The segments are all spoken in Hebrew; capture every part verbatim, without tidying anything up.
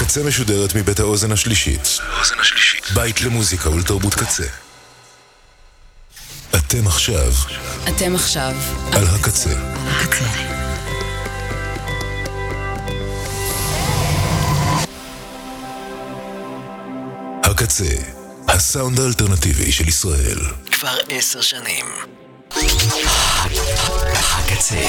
הקצה משודרת מבית האוזן השלישית. בית למוזיקה ולתרבות קצה. אתם עכשיו. אתם עכשיו. על הקצה. הקצה. הקצה, הסאונד האלטרנטיבי של ישראל. כבר עשר שנים. הקצה.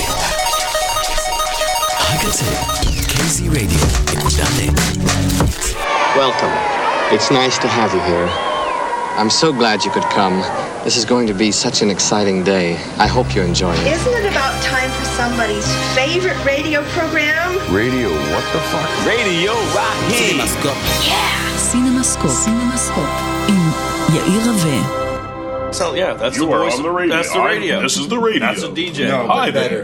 הקצה. K Z Radio נקודה נט. Welcome. It's nice to have you here. I'm so glad you could come. This is going to be such an exciting day. I hope you enjoy it. Isn't it about time for somebody's favorite radio program? Radio, what the fuck? Radio Rahi. CinemaScope. Yeah. CinemaScope. CinemaScope. עם יאיר רווה. So yeah, that's you the are voice. on the radio. That's the radio. I'm, this is the radio. That's a D J. No, Hi but there.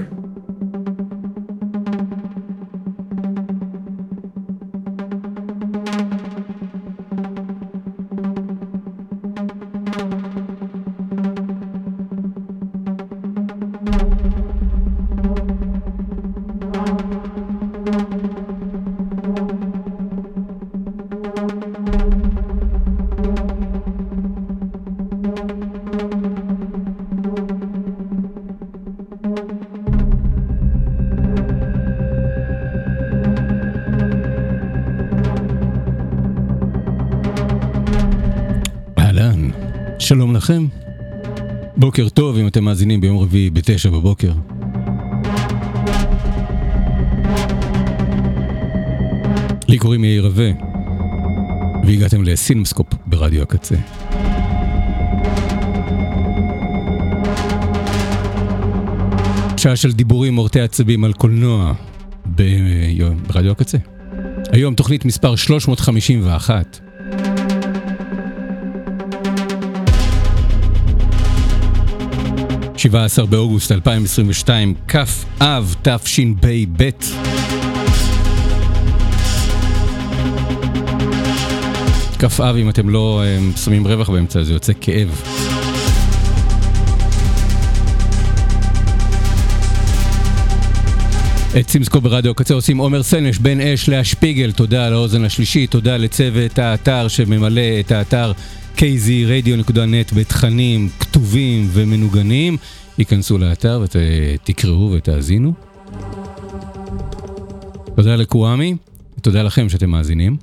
שלום לכם, בוקר טוב אם אתם מאזינים ביום רביעי בתשע בבוקר. לי קוראים יאיר רווה, והגעתם לסינמסקופ ברדיו הקצה. שעה של דיבורים מורטי עצבים על קולנוע ברדיו הקצה. היום תוכנית מספר שלוש מאות חמישים ואחת. שבעה עשר באוגוסט אלפיים עשרים ושתיים, כף אב תשפ"ב. כף אב, אם אתם לא um, שמים רווח באמצע, זה יוצא כאב. את סימסקופ ברדיו הקצה עושים עומר סנש, בן אש, לאה שפיגל, תודה על האוזן השלישית, תודה לצוות האתר שממלא את האתר K Z Radio נקודה נט בתכנים כתובים ומנוגנים. ייכנסו לאתר ותקראו ותאזינו. תודה לקוואמי, תודה לכם שאתם מאזינים.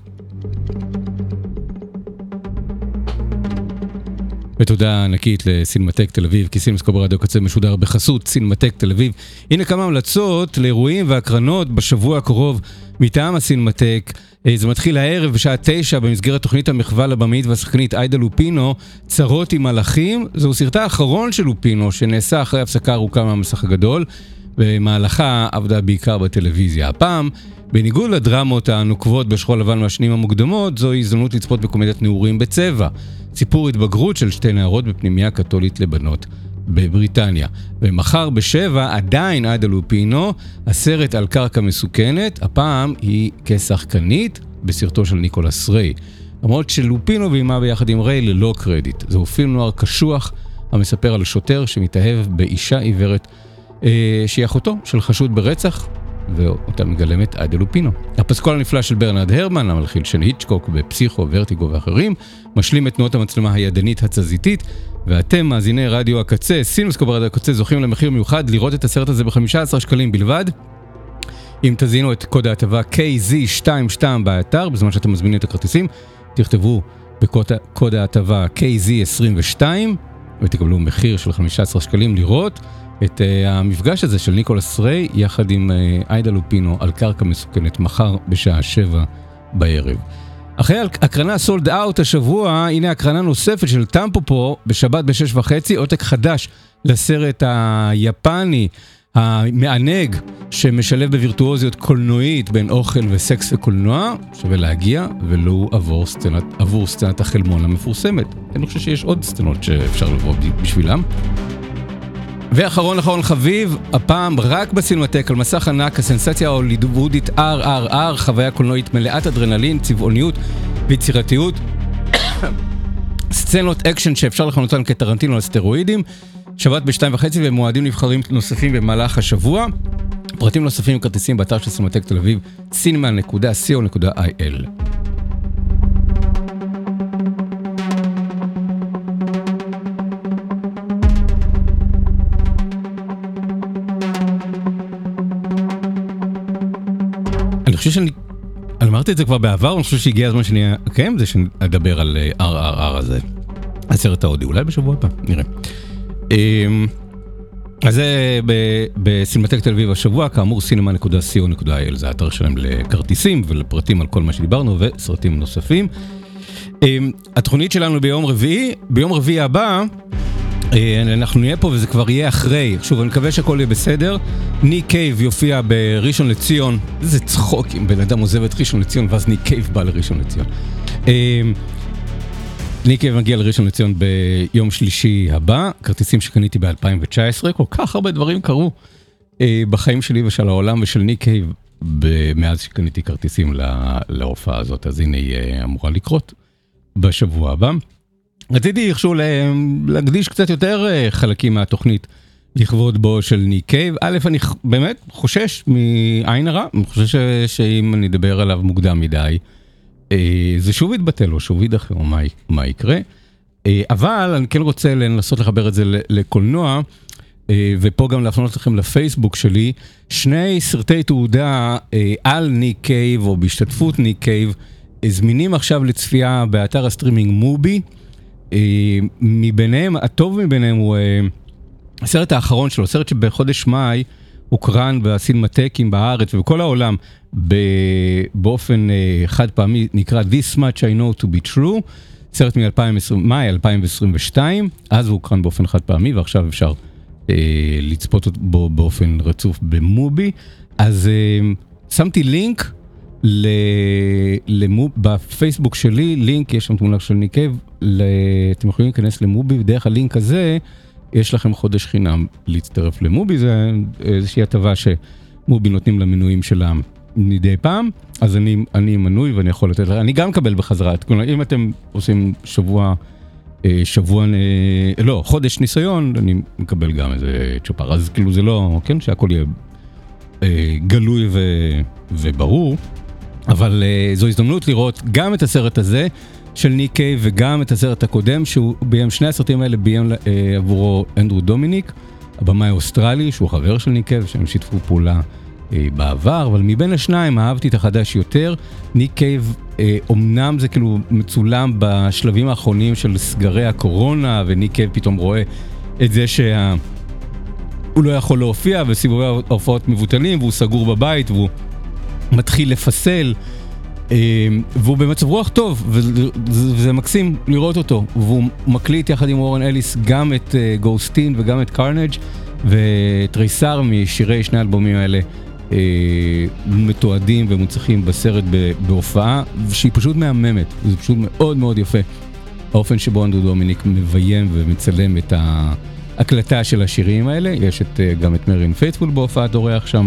ותודה ענקית לסינמטק תל אביב, כי סינמסקופ ברדיו הקצה משודר בחסות סינמטק תל אביב. הנה כמה המלצות לאירועים והקרנות בשבוע הקרוב מטעם הסינמטק. זה מתחיל הערב בשעה תשע במסגרת תוכנית המחווה לבמאית והשחקנית עאידה לופינו, צרות עם מלאכים. זהו סרטה האחרון של לופינו שנעשה אחרי הפסקה ארוכה מהמסך הגדול, במהלכה עבדה בעיקר בטלוויזיה. הפעם, בניגוד לדרמות הנוקבות בשחור לבן מהשנים המוקדמות, זו הזדמנות לצפות בקומדיית נעורים בצבע. סיפור התבגרות של שתי נערות בפנימייה קתולית לבנות בבריטניה. ומחר בשבע עדיין עאידה לופינו, הסרט על קרקע מסוכנת, הפעם היא כשחקנית בסרטו של ניקולס ריי. למרות שלופינו ואימה ביחד עם ריי ללא קרדיט. זהו פילם נוער קשוח המספר על שוטר שמתאהב באישה עיוורת אה, שהיא אחותו של חשוד ברצח, ואותה מגלמת עאידה לופינו. הפסקול הנפלא של ברנרד הרמן, המלחין של היצ'קוק בפסיכו, ורטיגו ואחרים, משלים את תנועות המצלמה הידנית התזזיתית, ואתם, מאזיני רדיו הקצה, סינמסקופ ברדיו הקצה, זוכים למחיר מיוחד לראות את הסרט הזה ב-חמישה עשר שקלים בלבד. אם תזינו את קוד ההטבה K Z עשרים ושתיים באתר, בזמן שאתם מזמינים את הכרטיסים, תכתבו בקוד ההטבה K Z עשרים ושתיים, ותקבלו מחיר של חמישה עשר שקלים לראות את uh, המפגש הזה של ניקולס ריי יחד עם uh, עאידה לופינו על קרקע מסוכנת מחר בשעה שבע בערב. אחרי הקרנה סולד אאוט השבוע, הנה הקרנה נוספת של טמפופו בשבת בשש וחצי, עותק חדש לסרט היפני המענג שמשלב בווירטואוזיות קולנועית בין אוכל וסקס וקולנוע, שווה להגיע ולא עבור סצנת, עבור סצנת החלמון המפורסמת. אני חושב שיש עוד סצנות שאפשר לבוא בשבילם. ואחרון אחרון חביב, הפעם רק בסינמטק על מסך ענק, הסנסציה ההוליוודית אר אר אר, חוויה קולנועית מלאת אדרנלין, צבעוניות ויצירתיות, סצנות אקשן שאפשר לכנותן כטרנטינו על סטרואידים, שבת בשתיים וחצי ומועדים נבחרים נוספים במהלך השבוע. פרטים נוספים וכרטיסים באתר של סינמטק תל אביב, סינמה נקודה סי או נקודה איי אל. אני חושב שאני, אני אמרתי את זה כבר בעבר, אני חושב שהגיע הזמן שאני אקיים זה שנדבר על אר אר אר הזה, הסרט ההודי, אולי בשבוע הבא, נראה. אז זה בסינמטק תל אביב השבוע, כאמור סינמה נקודה סי או נקודה איי אל, זה האתר שלהם לכרטיסים ולפרטים על כל מה שדיברנו וסרטים נוספים. התוכנית שלנו ביום רביעי, ביום רביעי הבא, אנחנו נהיה פה וזה כבר יהיה אחרי, שוב אני מקווה שהכל יהיה בסדר. ניק קייב יופיע בראשון לציון, זה צחוק אם בן אדם עוזב את ראשון לציון ואז ניק קייב בא לראשון לציון. ניק קייב מגיע לראשון לציון ביום שלישי הבא, כרטיסים שקניתי ב-אלפיים תשע עשרה, כל כך הרבה דברים קרו בחיים שלי ושל העולם ושל ניק קייב מאז שקניתי כרטיסים להופעה הזאת, אז הנה היא אמורה לקרות בשבוע הבא. רציתי איכשהו להקדיש קצת יותר חלקים מהתוכנית לכבוד בו של ניק קייב. א', אני באמת חושש מעין הרע, אני חושש שאם אני אדבר עליו מוקדם מדי, זה שוב יתבטל או שוב יידחה או מה, מה יקרה. אבל אני כן רוצה לנסות לחבר את זה לקולנוע, ופה גם להפנות לכם לפייסבוק שלי, שני סרטי תעודה על ניק קייב או בהשתתפות ניק קייב, זמינים עכשיו לצפייה באתר הסטרימינג מובי. מביניהם, הטוב מביניהם הוא הסרט האחרון שלו, סרט שבחודש מאי הוקרן בסינמטקים בארץ ובכל העולם באופן חד פעמי, נקרא This Much I Know To Be True, סרט ממאי אלפיים עשרים ושתיים, אז הוא הוקרן באופן חד פעמי ועכשיו אפשר לצפות בו באופן רצוף במובי. אז שמתי לינק בפייסבוק שלי, לינק, יש שם תמונה של ניק קייב, אתם יכולים להיכנס למובי, ודרך הלינק הזה יש לכם חודש חינם להצטרף למובי, זה איזושהי הטבה שמובי נותנים למנויים שלהם מדי פעם, אז אני, אני מנוי ואני יכול לתת, אני גם מקבל בחזרה, אם אתם עושים שבוע, שבוע, לא, חודש ניסיון, אני מקבל גם איזה צ'ופר, אז כאילו זה לא, כן, שהכל יהיה גלוי ו, וברור, אבל uh, זו הזדמנות לראות גם את הסרט הזה של ניק קייב וגם את הסרט הקודם שהוא ביים, שני הסרטים האלה ביים uh, עבורו אנדרו דומיניק, הבמאי האוסטרלי שהוא חבר של ניק קייב, שהם שיתפו פעולה uh, בעבר, אבל מבין השניים אהבתי את החדש יותר. ניק קייב uh, אומנם זה כאילו מצולם בשלבים האחרונים של סגרי הקורונה, וניק קייב פתאום רואה את זה שה... הוא לא יכול להופיע וסיבובי ההופעות מבוטלים והוא סגור בבית והוא מתחיל לפסל, והוא במצב רוח טוב, וזה מקסים לראות אותו, והוא מקליט יחד עם וורן אליס גם את גוסטין וגם את קרנג', וטרייסר משירי שני האלבומים האלה מתועדים ומוצחים בסרט בהופעה, שהיא פשוט מהממת, זה פשוט מאוד מאוד יפה, האופן שבו אנדרו דומיניק מביים ומצלם את ההקלטה של השירים האלה. יש את, גם את מרין פייטפול בהופעת אורח שם,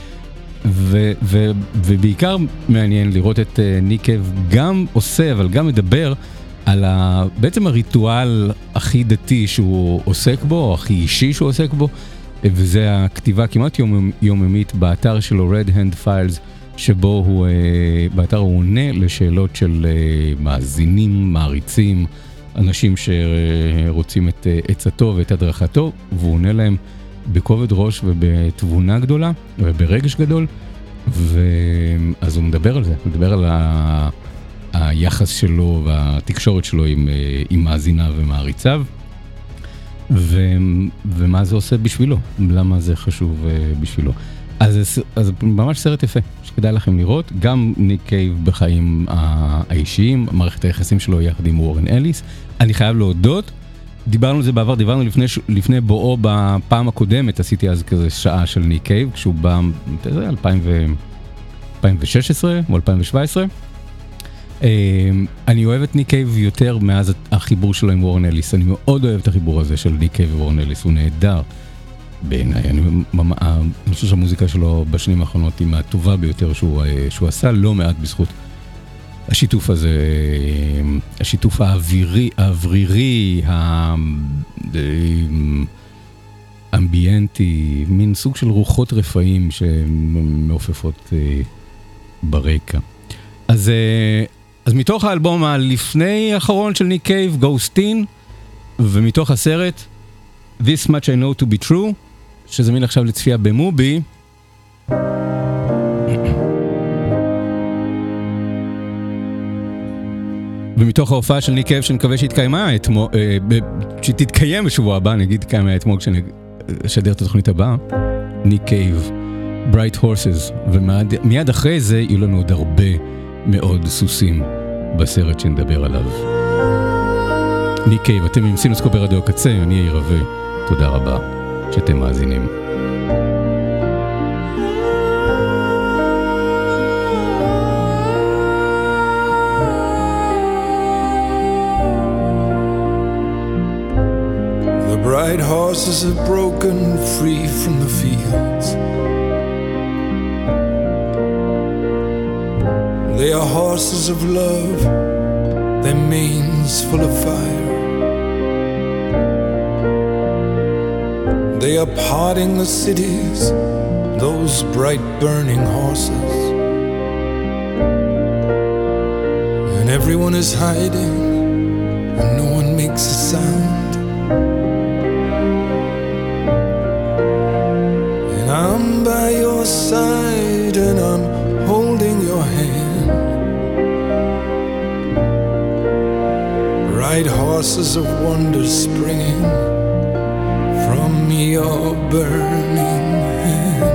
ו- ו- ובעיקר מעניין לראות את ניק קייב גם עושה, אבל גם מדבר על ה- בעצם הריטואל הכי דתי שהוא עוסק בו, או הכי אישי שהוא עוסק בו, וזה הכתיבה כמעט יום- יוממית באתר שלו, Red Hand Files, שבו הוא, באתר הוא עונה לשאלות של מאזינים, מעריצים, אנשים שרוצים את עצתו ואת הדרכתו, והוא עונה להם בכובד ראש ובתבונה גדולה וברגש גדול, ואז הוא מדבר על זה, הוא מדבר על ה... היחס שלו והתקשורת שלו עם, עם מאזיניו ומעריציו, ו... ומה זה עושה בשבילו, למה זה חשוב בשבילו. אז, אז ממש סרט יפה, שכדאי לכם לראות, גם ניק קייב בחיים האישיים, מערכת היחסים שלו יחד עם וורן אליס. אני חייב להודות, דיברנו על זה בעבר, דיברנו לפני, לפני בואו בפעם הקודמת, עשיתי אז כזה שעה של ניק קייב, כשהוא בא, אלפיים ושש עשרה או אלפיים שבע עשרה. אני אוהב את ניק קייב יותר מאז החיבור שלו עם וורן אליס, אני מאוד אוהב את החיבור הזה של ניק קייב ווורן אליס, הוא נהדר בעיניי. אני, אני חושב שהמוזיקה שלו בשנים האחרונות היא מהטובה ביותר שהוא, שהוא עשה, לא מעט בזכות השיתוף הזה, השיתוף האווירי, האוורירי, האמביינטי, מין סוג של רוחות רפאים שמעופפות ברקע. אז, אז מתוך האלבום הלפני האחרון של ניק קייב, גוסטין, ומתוך הסרט This Much I Know To Be True, שזמין עכשיו לצפייה במובי, ומתוך ההופעה של ניק קייב שנקווה שהתקיימה אתמול, שתתקיים בשבוע הבא, נגיד תתקיימה אתמול כשנשדר את התוכנית הבאה, ניק קייב, Bright Horses, ומיד אחרי זה יהיו לנו עוד הרבה מאוד סוסים בסרט שנדבר עליו. ניק קייב, אתם עם סינוסקופ ברדיו הקצה, אני יאיר רווה, תודה רבה שאתם מאזינים. Bright horses have broken free from the fields. They are horses of love, their manes full of fire. They are parting the cities, those bright burning horses. And everyone is hiding, and no one makes a sound. I'm by your side and I'm holding your hand. Bright horses of wonder springing from your burning hand.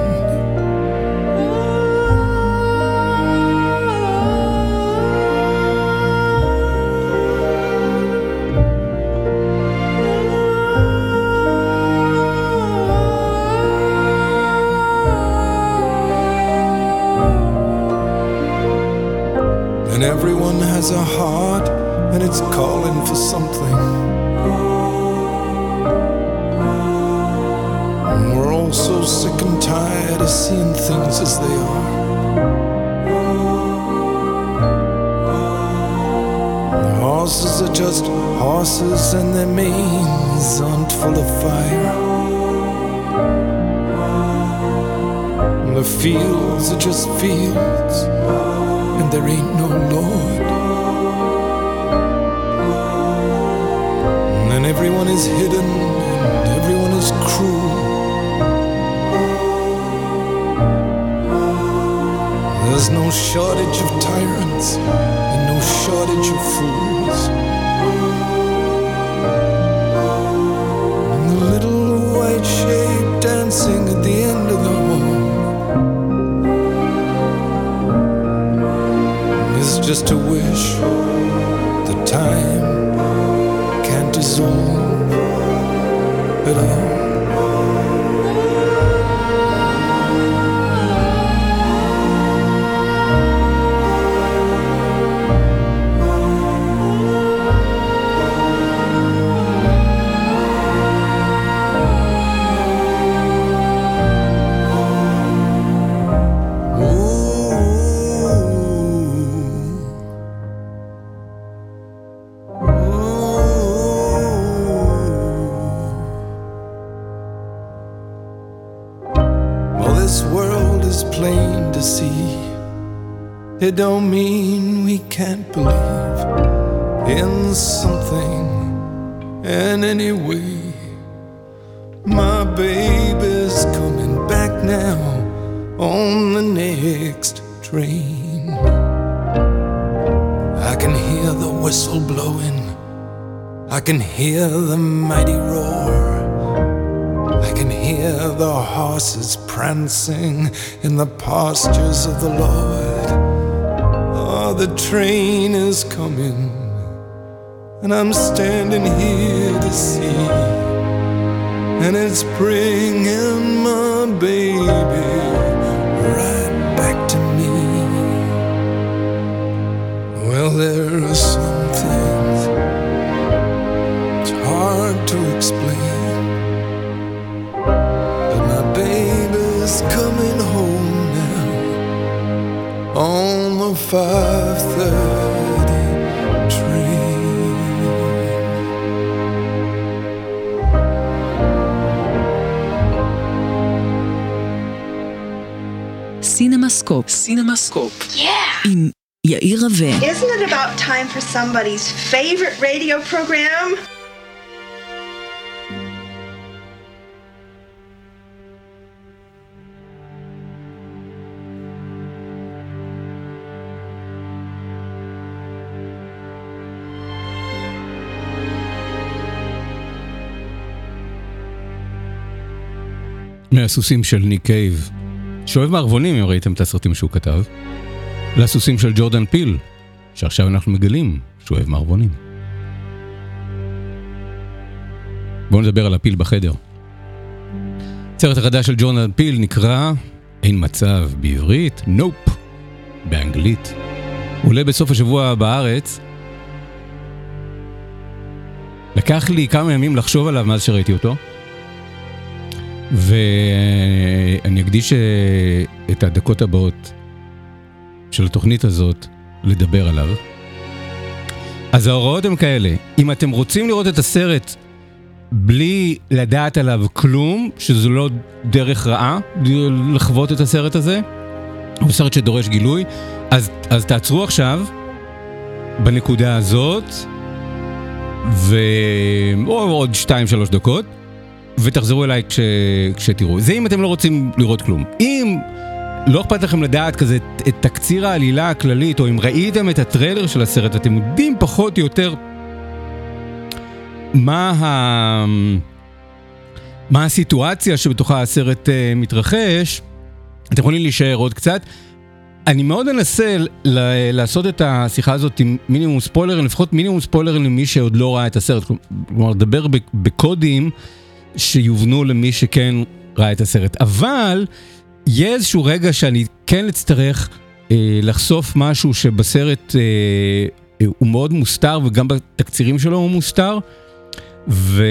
And everyone has a heart and it's calling for something. And we're all so sick and tired of seeing things as they are. The horses are just horses and their manes aren't full of fire. And the fields are just fields and there ain't no Lord. And everyone is hidden and everyone is cruel. There's no shortage of tyrants and no shortage of fools. And the little white shape dancing at the end of the hall is just a wish that time can't dissolve at all. It don't mean we can't believe in something in any way. My baby's coming back now on the next train. I can hear the whistle blowing, I can hear the mighty roar, I can hear the horses prancing in the pastures of the Lord. The train is coming, and I'm standing here to see, and it's bringing my baby right back to me. Well, there are some things it's hard to explain, but my baby's coming home now on the five thirty train. סינמסקופ. סינמסקופ. Yeah! עם יאיר רווה. Isn't it about time for somebody's favorite radio program? מהסוסים של ניק קייב, שואב מערבונים, אם ראיתם את הסרטים שהוא כתב, לסוסים של ג'ורדן פיל, שעכשיו אנחנו מגלים, שואב מערבונים. בואו נדבר על הפיל בחדר. הסרט החדש של ג'ורדן פיל נקרא אין מצב בעברית, נופ, באנגלית. הוא עולה בסוף השבוע בארץ. לקח לי כמה ימים לחשוב עליו מאז שראיתי אותו, ואני אקדיש את הדקות הבאות של התוכנית הזאת לדבר עליו. אז ההוראות הן כאלה: אם אתם רוצים לראות את הסרט בלי לדעת עליו כלום, שזו לא דרך רעה לחוות את הסרט הזה, הוא סרט שדורש גילוי, אז, אז תעצרו עכשיו בנקודה הזאת ו... או עוד שתיים שלוש דקות ותחזרו אליי כש... כשתראו. זה אם אתם לא רוצים לראות כלום. אם לא אכפת לכם לדעת כזה את תקציר העלילה הכללית, או אם ראיתם את הטריילר של הסרט ואתם יודעים פחות או יותר מה ה... מה הסיטואציה שבתוכה הסרט uh, מתרחש, אתם יכולים להישאר עוד קצת. אני מאוד אנסה ל- לעשות את השיחה הזאת עם מינימום ספוילרים, לפחות מינימום ספוילרים למי שעוד לא ראה את הסרט. כלומר, לדבר בקודים שיובנו למי שכן ראה את הסרט. אבל יהיה איזשהו רגע שאני כן אצטרך אה, לחשוף משהו שבסרט אה, אה, הוא מאוד מוסתר, וגם בתקצירים שלו הוא מוסתר. ואז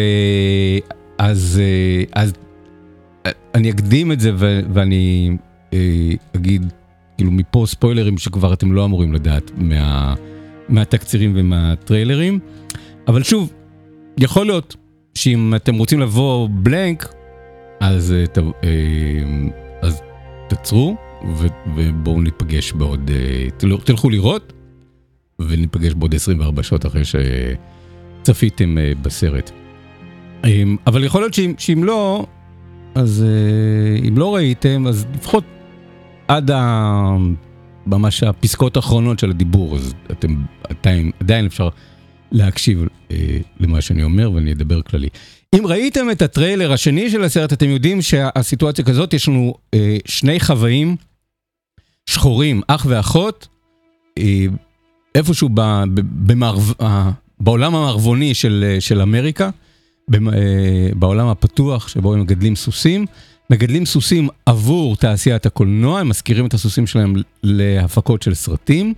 אה, אז אני אקדים את זה ו- ואני אה, אגיד כאילו מפה ספוילרים שכבר אתם לא אמורים לדעת מה, מהתקצירים ומהטריילרים. אבל שוב, יכול להיות שאם אתם רוצים לבוא בלנק, אז, אז תצרו ו, ובואו ניפגש בעוד, תלכו לראות וניפגש בעוד עשרים וארבע שעות אחרי שצפיתם בסרט. אבל יכול להיות שאם, שאם לא, אז אם לא ראיתם, אז לפחות עד ה... ממש הפסקות האחרונות של הדיבור, אז אתם עדיין, עדיין אפשר להקשיב אה, למה שאני אומר, ואני אדבר כללי. אם ראיתם את הטריילר השני של הסרט, אתם יודעים שהסיטואציה כזאת, יש לנו אה, שני חוואים שחורים, אח ואחות, אה, איפשהו ב, ב, במערב, אה, בעולם המערבוני של, של אמריקה, ב, אה, בעולם הפתוח שבו הם מגדלים סוסים, מגדלים סוסים עבור תעשיית הקולנוע, הם מזכירים את הסוסים שלהם להפקות של סרטים,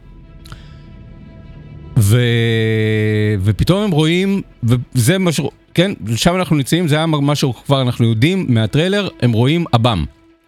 ו... ופתאום הם רואים, וזה משהו, כן, שם אנחנו נמצאים, זה היה משהו כבר אנחנו יודעים מהטריילר, הם רואים אב"ם.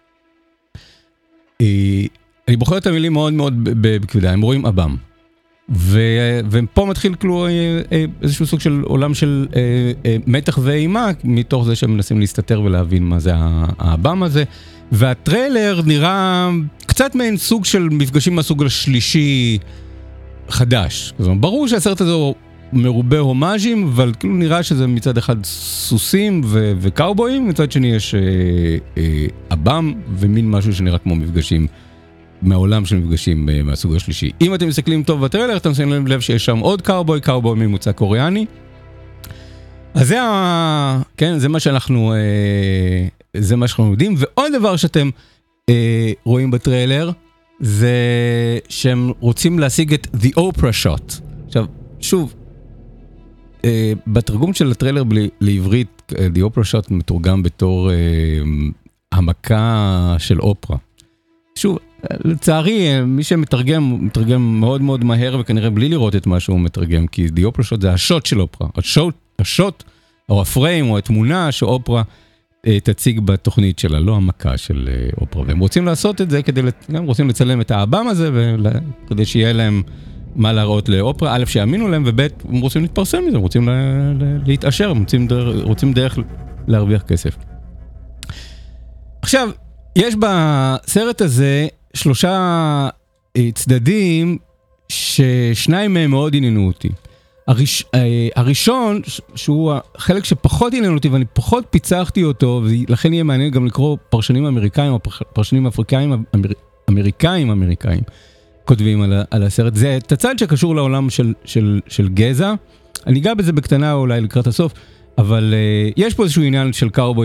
אני בוחר את המילים מאוד מאוד בכבדה, הם רואים אב"ם. ו... ופה מתחיל כאילו איזשהו סוג של עולם של מתח ואימה, מתוך זה שהם מנסים להסתתר ולהבין מה זה האב"ם הזה. והטריילר נראה קצת מעין סוג של מפגשים מהסוג השלישי חדש. זאת אומרת, ברור שהסרט הזה הוא מרובה הומאז'ים, אבל כאילו נראה שזה מצד אחד סוסים ו- וקאובויים, מצד שני יש אב"ם ומין משהו שנראה כמו מפגשים מהעולם של מפגשים מהסוג השלישי. אם אתם מסתכלים טוב בטריילר, אתם שמים לב שיש שם עוד קאובוי, קאובוי ממוצא קוריאני. אז זה, ה... כן, זה מה שאנחנו, זה מה שאנחנו יודעים. ועוד דבר שאתם רואים בטריילר, זה שהם רוצים להשיג את The Oprah Shot. עכשיו, שוב, בתרגום של הטריילר לעברית, The Oprah Shot מתורגם בתור המכה של אופרה. שוב, לצערי, מי שמתרגם, מתרגם מאוד מאוד מהר, וכנראה בלי לראות את מה שהוא מתרגם, כי The Oprah Shot זה השוט של אופרה. השוט, השוט, או הפריים, או התמונה שאופרה תציג בתוכנית שלה, לא המכה של אופרה. והם רוצים לעשות את זה כדי, הם רוצים לצלם את האב"ם הזה, כדי שיהיה להם מה להראות לאופרה, א' שיאמינו להם, וב' הם רוצים להתפרסם מזה, הם רוצים להתעשר, הם רוצים דרך, רוצים דרך להרוויח כסף. עכשיו, יש בסרט הזה שלושה צדדים ששניים מהם מאוד עניינו אותי. הראש, הראשון, שהוא החלק שפחות עניין אותי, ואני פחות פיצחתי אותו, ולכן יהיה מעניין גם לקרוא פרשנים אמריקאים, או פרשנים אפריקאים, אמר, אמריקאים, אמריקאים, כותבים על, על הסרט. זה את הצד שקשור לעולם של, של, של גזע. אני אגע בזה בקטנה אולי לקראת הסוף, אבל uh, יש פה איזשהו עניין של קאובויים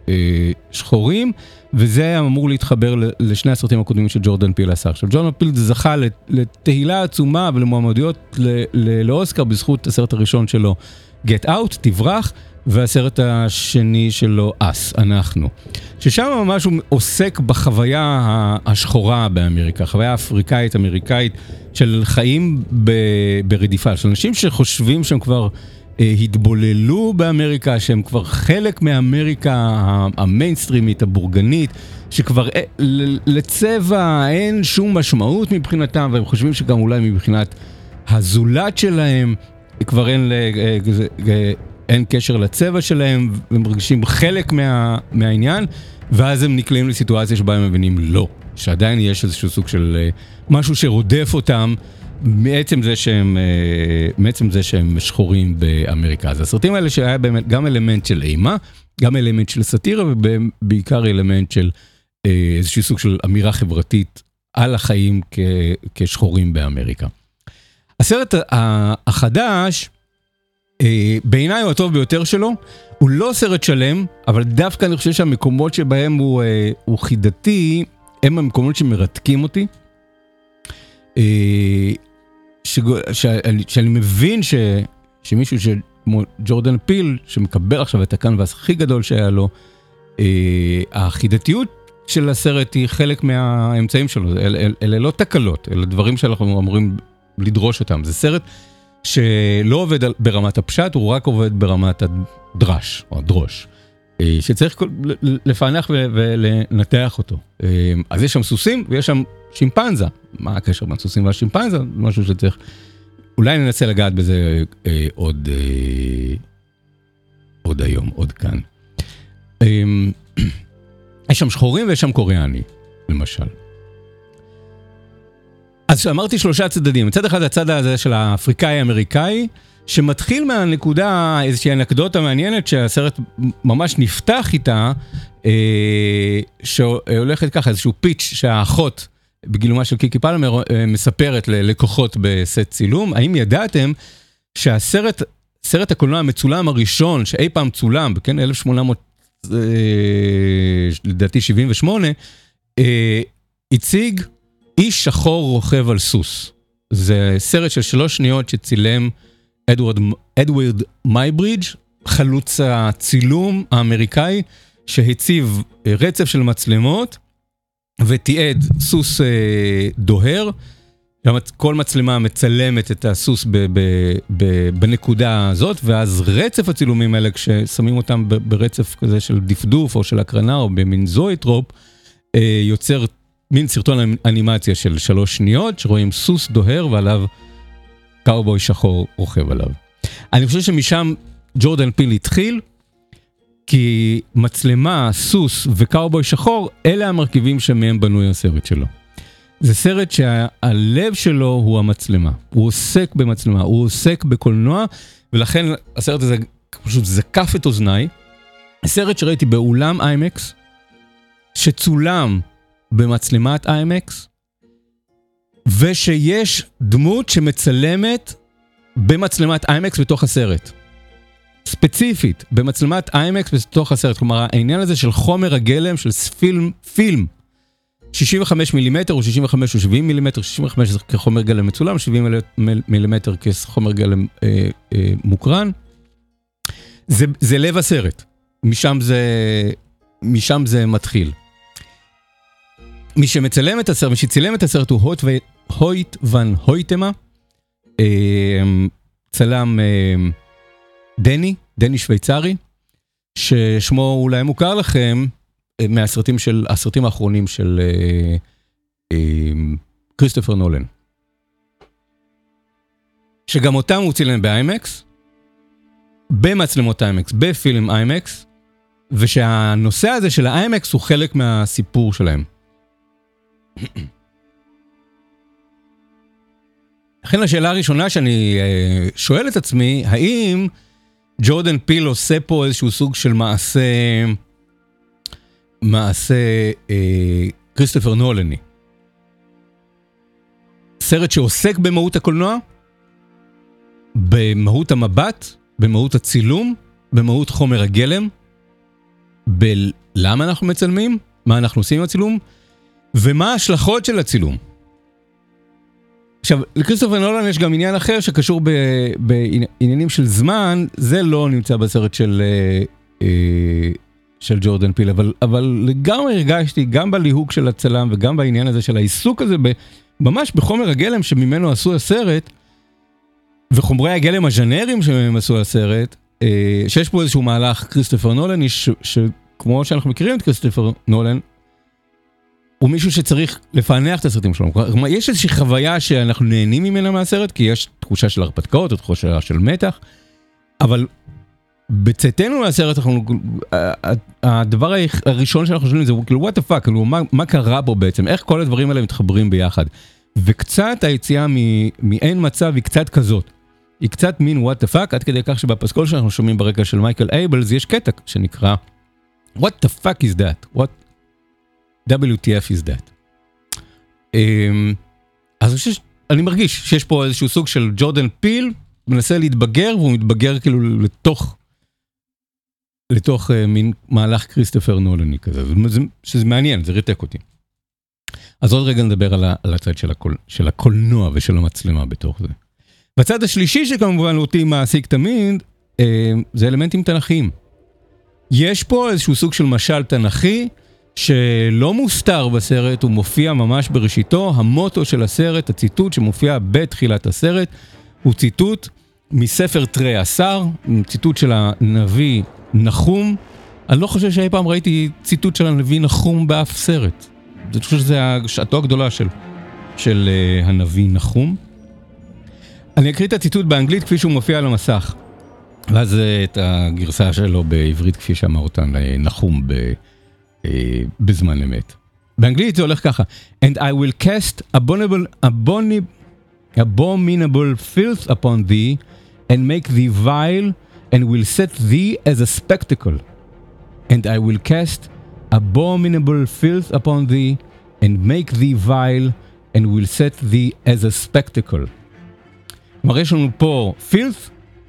אה, שחורים, וזה היה אמור להתחבר לשני הסרטים הקודמים של ג'ורדן פיל עשה. עכשיו, ג'ורדן פיל זכה לתהילה עצומה ולמועמדויות לאוסקר בזכות הסרט הראשון שלו, Get Out, תברח, והסרט השני שלו, Us, אנחנו. ששם ממש הוא עוסק בחוויה השחורה באמריקה, חוויה האפריקאית, אמריקאית, של חיים ברדיפה, של אנשים שחושבים שהם כבר התבוללו באמריקה, שהם כבר חלק מאמריקה המיינסטרימית, הבורגנית, שכבר לצבע אין שום משמעות מבחינתם, והם חושבים שגם אולי מבחינת הזולת שלהם, כבר אין, אין קשר לצבע שלהם, והם מרגישים חלק מה, מהעניין, ואז הם נקלעים לסיטואציה שבה הם מבינים לא, שעדיין יש איזשהו סוג של משהו שרודף אותם, מעצם זה שהם, מעצם זה שהם שחורים באמריקה. אז הסרטים האלה שהיה באמת גם אלמנט של אימה, גם אלמנט של סאטירה, ובעיקר אלמנט של איזשהו סוג של אמירה חברתית על החיים כ, כשחורים באמריקה. הסרט החדש, בעיניי הוא הטוב ביותר שלו, הוא לא סרט שלם, אבל דווקא אני חושב שהמקומות שבהם הוא, הוא חידתי, הם המקומות שמרתקים אותי. שאני, שאני מבין ש, שמישהו כמו ג'ורדן פיל, שמקבל עכשיו את הקנבס הכי גדול שהיה לו, החידתיות של הסרט היא חלק מהאמצעים שלו, אלה, אלה, אלה לא תקלות, אלה דברים שאנחנו אמורים לדרוש אותם. זה סרט שלא עובד ברמת הפשט, הוא רק עובד ברמת הדרש, או הדרוש, שצריך לפענח ולנתח אותו. אז יש שם סוסים ויש שם שימפנזה. מה הקשר בין סוסים והשימפנזה? משהו שצריך, אולי ננסה לגעת בזה אה, עוד, אה, עוד היום, עוד כאן. אה, יש שם שחורים ויש שם קוריאני, למשל. אז אמרתי שלושה צדדים. מצד אחד הצד הזה של האפריקאי-אמריקאי, שמתחיל מהנקודה, איזושהי אנקדוטה מעניינת, שהסרט ממש נפתח איתה, אה, שהולכת ככה, איזשהו פיץ' שהאחות, בגילומה של קיקי פלמר, מספרת ללקוחות בסט צילום. האם ידעתם שהסרט, סרט הקולנוע המצולם הראשון שאי פעם צולם, כן, אלף שמונה מאות, לדעתי שבעים ושמונה, הציג איש שחור רוכב על סוס. זה סרט של שלוש שניות שצילם אדוארד, אדוארד מייברידג', חלוץ הצילום האמריקאי, שהציב רצף של מצלמות, ותיעד סוס אה, דוהר, כל מצלמה מצלמת את הסוס ב, ב, ב, בנקודה הזאת, ואז רצף הצילומים האלה, כששמים אותם ב, ברצף כזה של דפדוף או של הקרנה או במין זואיטרופ, אה, יוצר מין סרטון אנימציה של שלוש שניות, שרואים סוס דוהר ועליו קאובוי שחור רוכב עליו. אני חושב שמשם ג'ורדן פיל התחיל, כי מצלמה, סוס וקאובוי שחור, אלה המרכיבים שמהם בנוי הסרט שלו. זה סרט שהלב שלו הוא המצלמה. הוא עוסק במצלמה, הוא עוסק בקולנוע, ולכן הסרט הזה פשוט זקף את אוזניי. סרט שראיתי באולם איימקס, שצולם במצלמת איימקס, ושיש דמות שמצלמת במצלמת איימקס בתוך הסרט. ספציפית, במצלמת איימקס בתוך הסרט. כלומר, העניין הזה של חומר הגלם, של פילם, פילם, שישים וחמישה מילימטר, או שישים וחמש או שבעים מילימטר, שישים וחמש זה כחומר גלם מצולם, שבעים מילימטר כחומר גלם אה, אה, מוקרן. זה, זה לב הסרט. משם זה, משם זה מתחיל. מי שמצלם את הסרט, מי שצילם את הסרט הוא הויט, הויט ון הויטמה, אה, צלם אה, דני, דני שוויצרי, ששמו אולי מוכר לכם, מהסרטים של, הסרטים האחרונים של אה, אה, כריסטופר נולן. שגם אותם הוא צילם באיימקס, במצלמות איימקס, בפילם איימקס, ושהנושא הזה של האיימקס הוא חלק מהסיפור שלהם. לכן השאלה הראשונה שאני אה, שואל את עצמי, האם ג'ורדן פיל עושה פה איזשהו סוג של מעשה... מעשה אה, כריסטופר נולני. סרט שעוסק במהות הקולנוע, במהות המבט, במהות הצילום, במהות חומר הגלם, בלמה אנחנו מצלמים, מה אנחנו עושים עם הצילום, ומה ההשלכות של הצילום. עכשיו, לכריסטופר נולן יש גם עניין אחר שקשור בעניינים של זמן, זה לא נמצא בסרט של, של ג'ורדן פיל, אבל, אבל לגמרי הרגשתי, גם בליהוק של הצלם וגם בעניין הזה של העיסוק הזה, ממש בחומר הגלם שממנו עשו הסרט, וחומרי הגלם הז'נרים שממנו עשו הסרט, שיש פה איזשהו מהלך כריסטופר נולן, ש, שכמו שאנחנו מכירים את כריסטופר נולן, הוא מישהו שצריך לפענח את הסרטים שלנו. יש איזושהי חוויה שאנחנו נהנים ממנה מהסרט, כי יש תחושה של הרפתקאות, או תחושה של מתח, אבל בצאתנו מהסרט, אנחנו, הדבר הראשון שאנחנו חושבים זה, כאילו, what the fuck, כאילו, מה, מה קרה פה בעצם? איך כל הדברים האלה מתחברים ביחד? וקצת היציאה מאין מצב היא קצת כזאת. היא קצת מין what the fuck, עד כדי כך שבפסקול שאנחנו שומעים ברקע של מייקל אייבלס, יש קטע שנקרא what the fuck is that? What דאבליו טי אף is that. אז אני מרגיש שיש פה איזשהו סוג של ג'ורדן פיל, מנסה להתבגר, והוא מתבגר כאילו לתוך, לתוך מין מהלך כריסטופר נולני כזה, שזה מעניין, זה ריתק אותי. אז עוד רגע נדבר על, על הצד של, הקול, של הקולנוע ושל המצלמה בתוך זה. בצד השלישי שכמובן אותי מעסיק תמיד, זה אלמנטים תנכיים. יש פה איזשהו סוג של משל תנכי, שלא מוסתר בסרט, הוא מופיע ממש בראשיתו, המוטו של הסרט, הציטוט שמופיע בתחילת הסרט, הוא ציטוט מספר תרי עשר, ציטוט של הנביא נחום. אני לא חושב שאי פעם ראיתי ציטוט של הנביא נחום באף סרט. אני חושב שזה שעתו הגדולה של, של uh, הנביא נחום. אני אקריא את הציטוט באנגלית כפי שהוא מופיע על המסך, ואז uh, את הגרסה שלו בעברית כפי שאמר אותן נחום ב... בזמן אמת. באנגלית זה הולך ככה: And I will cast abominable, abominable, abominable filth upon thee and make thee vile and will set thee as a spectacle. And I will cast abominable filth upon thee and make thee vile and will set thee as a spectacle. כלומר, יש לנו פה filth,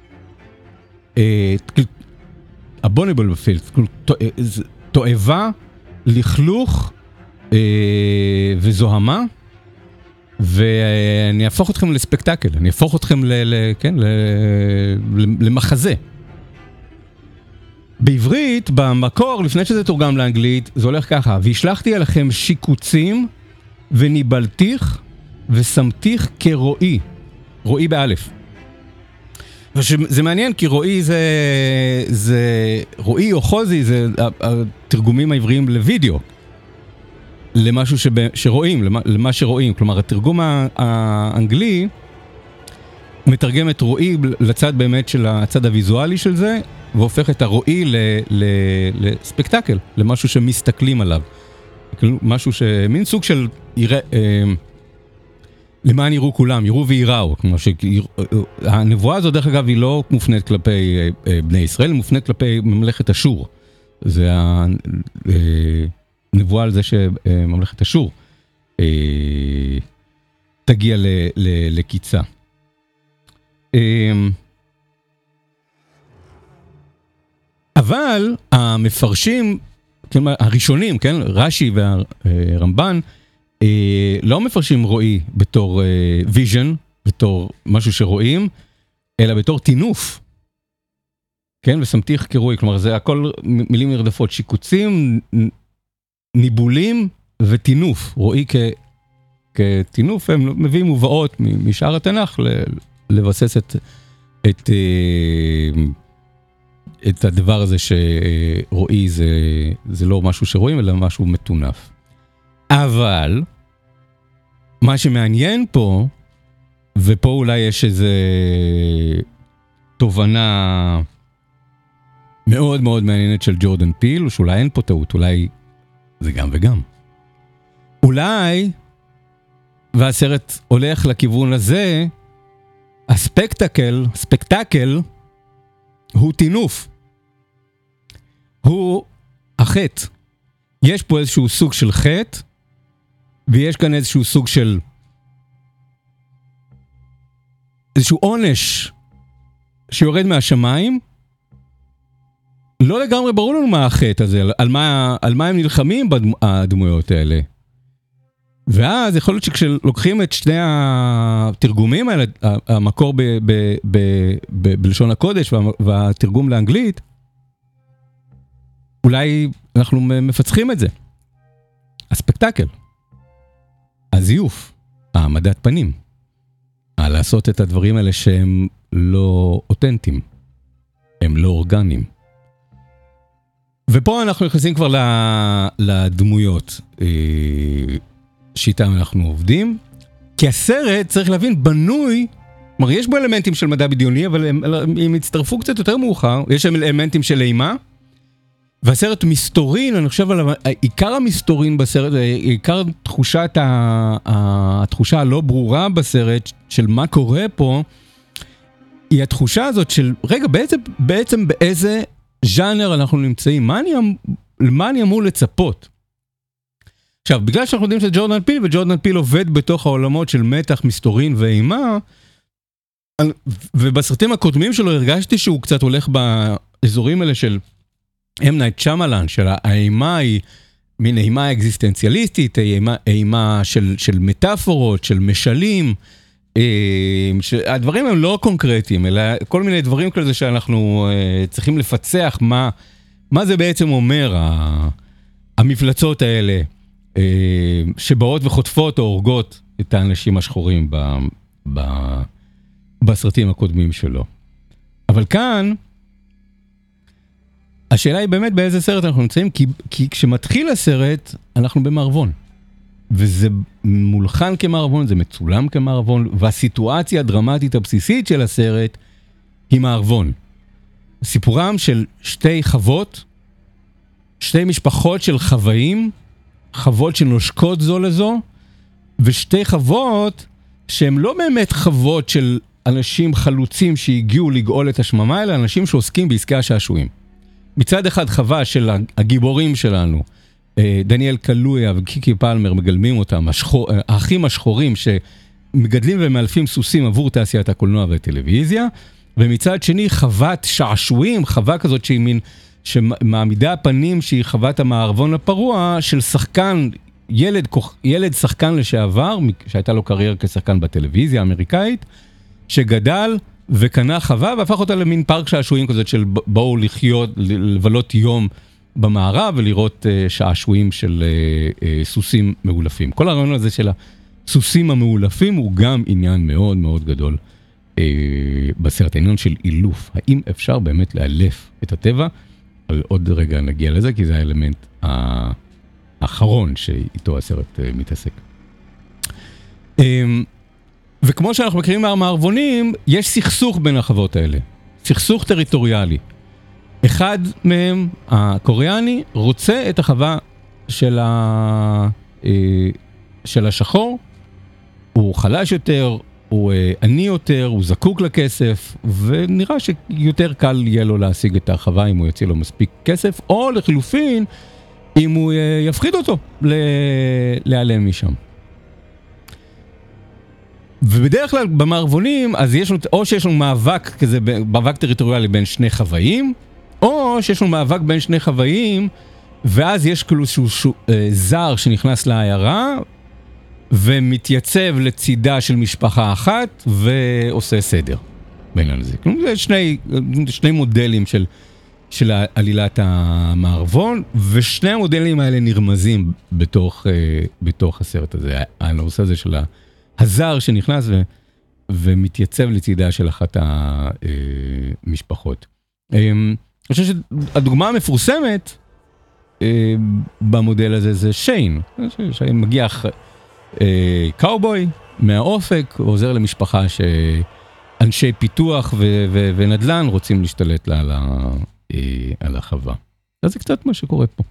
abominable filth, תועבה, לכלוך אה, וזוהמה, ואני אהפוך אתכם לספקטקל, אני אהפוך אתכם ל, ל, כן, ל, למחזה. בעברית, במקור, לפני שזה תורגם לאנגלית, זה הולך ככה: והשלחתי עליכם שיקוצים וניבלתיך ושמתיך כרועי, רועי באלף. זה מעניין, כי רועי זה, זה, רועי או חוזי זה התרגומים העבריים לוידאו, למשהו שב, שרואים, למה, למה שרואים. כלומר, התרגום האנגלי מתרגם את רועי לצד באמת של הצד הוויזואלי של זה, והופך את הרועי ל, ל, לספקטקל, למשהו שמסתכלים עליו. משהו שמין סוג של יראה, למען יראו כולם, יראו ויראו. כלומר, שהנבואה הזו, דרך אגב, היא לא מופנית כלפי בני ישראל, היא מופנית כלפי ממלכת אשור. זה הנבואה על זה שממלכת אשור תגיע לקיצה. אבל המפרשים, הראשונים, כן, רש"י והרמב"ן, לא מפרשים רועי בתור ויז'ן, בתור משהו שרואים, אלא בתור תינוף. כן, ושמתיך כרועי, כלומר זה הכל מילים נרדפות, שיקוצים, ניבולים ותינוף. רועי כ, כתינוף, הם מביאים מובאות משאר התנ"ך לבסס את, את, את הדבר הזה שרועי זה, זה לא משהו שרואים, אלא משהו מטונף. אבל מה שמעניין פה, ופה אולי יש איזו תובנה מאוד מאוד מעניינת של ג'ורדן פיל, שאולי אין פה טעות, אולי זה גם וגם. אולי, והסרט הולך לכיוון הזה, הספקטקל, ספקטקל, הוא תינוף. הוא החטא. יש פה איזשהו סוג של חטא, ויש כאן איזשהו סוג של איזשהו עונש שיורד מהשמיים, לא לגמרי ברור לנו מה החטא הזה, על מה, על מה הם נלחמים בדמויות האלה. ואז יכול להיות שכשלוקחים את שני התרגומים האלה, המקור ב, ב, ב, ב, בלשון הקודש והתרגום לאנגלית, אולי אנחנו מפצחים את זה. הספקטקל, הזיוף, העמדת פנים, לעשות את הדברים האלה שהם לא אותנטיים, הם לא אורגניים. ופה אנחנו נכנסים כבר לדמויות שאיתם אנחנו עובדים, כי הסרט, צריך להבין, בנוי, כלומר, יש בו אלמנטים של מדע בדיוני, אבל הם, הם הצטרפו קצת יותר מאוחר, יש שם אלמנטים של אימה, והסרט מסתורין, אני חושב על עיקר המסתורין בסרט, עיקר תחושת, התחושה הלא ברורה בסרט, של מה קורה פה, היא התחושה הזאת של, רגע, בעצם, בעצם באיזה ז'אנר אנחנו נמצאים, מה אני, למה אני אמור לצפות? עכשיו, בגלל שאנחנו יודעים שג'ורדן פיל, וג'ורדן פיל עובד בתוך העולמות של מתח, מסתורין ואימה, ובסרטים הקודמים שלו הרגשתי שהוא קצת הולך באזורים האלה של אם נייט שמלן, של האימה היא מין אימה אקזיסטנציאליסטית, אימה, אימה של, של מטאפורות, של משלים, הדברים הם לא קונקרטיים, אלא כל מיני דברים כזה שאנחנו צריכים לפצח מה, מה זה בעצם אומר, המפלצות האלה, שבאות וחוטפות או הורגות את האנשים השחורים ב, ב, בסרטים הקודמים שלו. אבל כאן, השאלה היא באמת באיזה סרט אנחנו נמצאים, כי, כי כשמתחיל הסרט, אנחנו במערבון. וזה מולחן כמערבון, זה מצולם כמערבון, והסיטואציה הדרמטית הבסיסית של הסרט היא מערבון. סיפורם של שתי חוות, שתי משפחות של חוואים, חוות שנושקות זו לזו, ושתי חוות שהן לא באמת חוות של אנשים חלוצים שהגיעו לגאול את השממה, אלא אנשים שעוסקים בעסקי השעשועים. מצד אחד חווה של הגיבורים שלנו, דניאל קלויה וקיקי פלמר מגלמים אותם, השחור, האחים השחורים שמגדלים ומאלפים סוסים עבור תעשיית הקולנוע והטלוויזיה, ומצד שני חוות שעשועים, חווה כזאת שהיא מין, שמעמידה פנים שהיא חוות המערבון הפרוע של שחקן, ילד, ילד שחקן לשעבר, שהייתה לו קריירה כשחקן בטלוויזיה האמריקאית, שגדל וקנה חווה והפך אותה למין פארק שעשועים כזאת של בואו לחיות, לבלות יום במערב ולראות uh, שעשועים של uh, uh, סוסים מאולפים. כל הרעיון הזה של הסוסים המאולפים הוא גם עניין מאוד מאוד גדול uh, בסרט, העניין של אילוף. האם אפשר באמת לאלף את הטבע? אבל עוד רגע נגיע לזה, כי זה האלמנט האחרון שאיתו הסרט uh, מתעסק. Um, וכמו שאנחנו מכירים מהמערבונים, יש סכסוך בין החוות האלה. סכסוך טריטוריאלי. אחד מהם, הקוריאני, רוצה את החווה של, ה... של השחור. הוא חלש יותר, הוא עני יותר, הוא זקוק לכסף, ונראה שיותר קל יהיה לו להשיג את החווה אם הוא יוציא לו מספיק כסף, או לחילופין, אם הוא יפחיד אותו ל... להיעלם משם. ובדרך כלל במערבונים, אז יש לנו, או שיש לנו מאבק כזה, מאבק טריטוריאלי בין שני חוואים, או שיש לנו מאבק בין שני חוואים, ואז יש כאילו שהוא אה, זר שנכנס לעיירה, ומתייצב לצידה של משפחה אחת, ועושה סדר בעניין הזה. כלומר, זה שני, שני מודלים של, של עלילת המערבון, ושני המודלים האלה נרמזים בתוך, אה, בתוך הסרט הזה. הנושא הזה של הזר שנכנס ו, ומתייצב לצידה של אחת המשפחות. אה, אני חושב שהדוגמה המפורסמת אה, במודל הזה זה שיין. שיין מגיע אה, קאובוי מהאופק, עוזר למשפחה שאנשי פיתוח ו- ו- ונדלן רוצים להשתלט לה על, ה- אה, על החווה. אז זה קצת מה שקורה פה.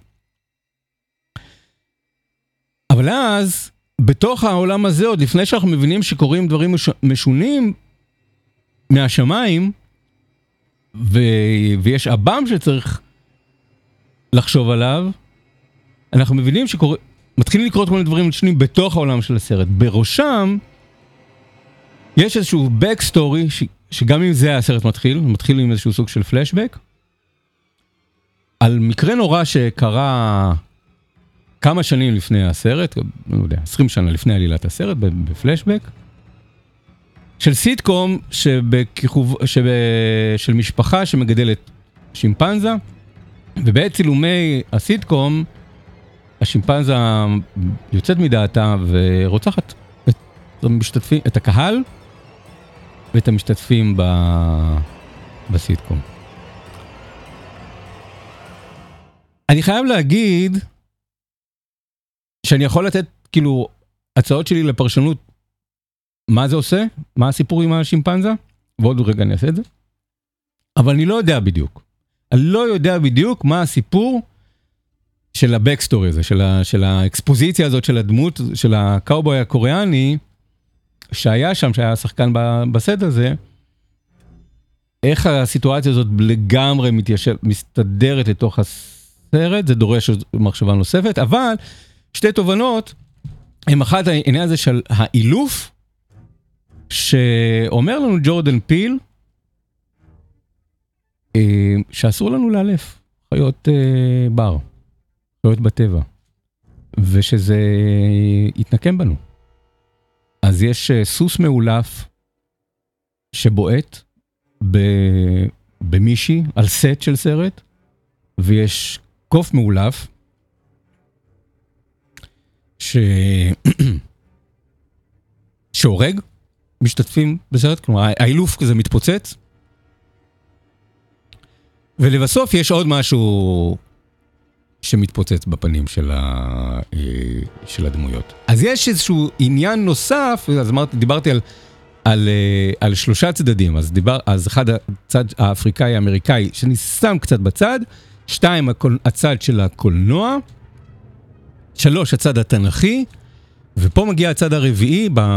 אבל אז, בתוך העולם הזה, עוד לפני שאנחנו מבינים שקורים דברים מש- משונים מהשמיים, ו... ויש אב"ם שצריך לחשוב עליו, אנחנו מבינים שקורה... מתחילים לקרות כל מיני דברים משונים בתוך העולם של הסרט. בראשם, יש איזשהו backstory, ש... שגם אם זה הסרט מתחיל, מתחיל עם איזשהו סוג של פלשבק, על מקרה נורא שקרה כמה שנים לפני הסרט, לא יודע, עשרים שנה לפני עלילת הסרט, בפלשבק, של סיטקום שבכיכוב, שב, של משפחה שמגדלת שימפנזה, ובעת צילומי הסיטקום, השימפנזה יוצאת מדעתה ורוצחת את המשתתפים, את הקהל ואת המשתתפים ב, בסיטקום. אני חייב להגיד שאני יכול לתת כאילו הצעות שלי לפרשנות מה זה עושה, מה הסיפור עם השימפנזה, ועוד רגע אני אעשה את זה, אבל אני לא יודע בדיוק. אני לא יודע בדיוק מה הסיפור של הבקסטורי הזה, של, ה, של האקספוזיציה הזאת של הדמות, של הקאובוי הקוריאני, שהיה שם, שהיה שחקן בסט הזה, איך הסיטואציה הזאת לגמרי מתיישב, מסתדרת לתוך הסרט, זה דורש מחשבה נוספת, אבל שתי תובנות, הם אחת העניין הזה של האילוף, שאומר לנו ג'ורדן פיל, שאסור לנו לאלף חיות בר, חיות בטבע, ושזה יתנקם בנו. אז יש סוס מאולף שבועט במישי על סט של סרט, ויש קוף מאולף ש... שהורג משתתפים בסרט, כלומר האילוף כזה מתפוצץ, ולבסוף יש עוד משהו שמתפוצץ בפנים של, ה... של הדמויות. אז יש איזשהו עניין נוסף, אז אמרתי, דיברתי על, על, על שלושה צדדים, אז, דיבר, אז אחד הצד האפריקאי האמריקאי, שאני שם קצת בצד, שתיים הצד של הקולנוע, שלוש הצד התנכי, ופה מגיע הצד הרביעי ב...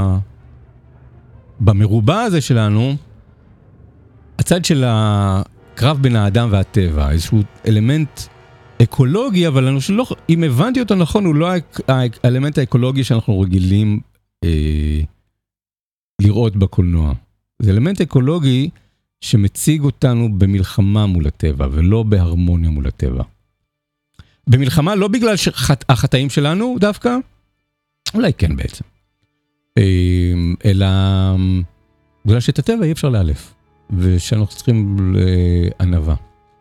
במרובע הזה שלנו, הצד של הקרב בין האדם והטבע, איזשהו אלמנט אקולוגי, אבל אני שלא, אם הבנתי אותו נכון, הוא לא האלמנט האקולוגי שאנחנו רגילים אה, לראות בקולנוע. זה אלמנט אקולוגי שמציג אותנו במלחמה מול הטבע, ולא בהרמוניה מול הטבע. במלחמה לא בגלל שהחטאים שלנו דווקא, אולי כן בעצם. אלא בגלל שאת הטבע אי אפשר לאלף, ושאנחנו צריכים לענווה.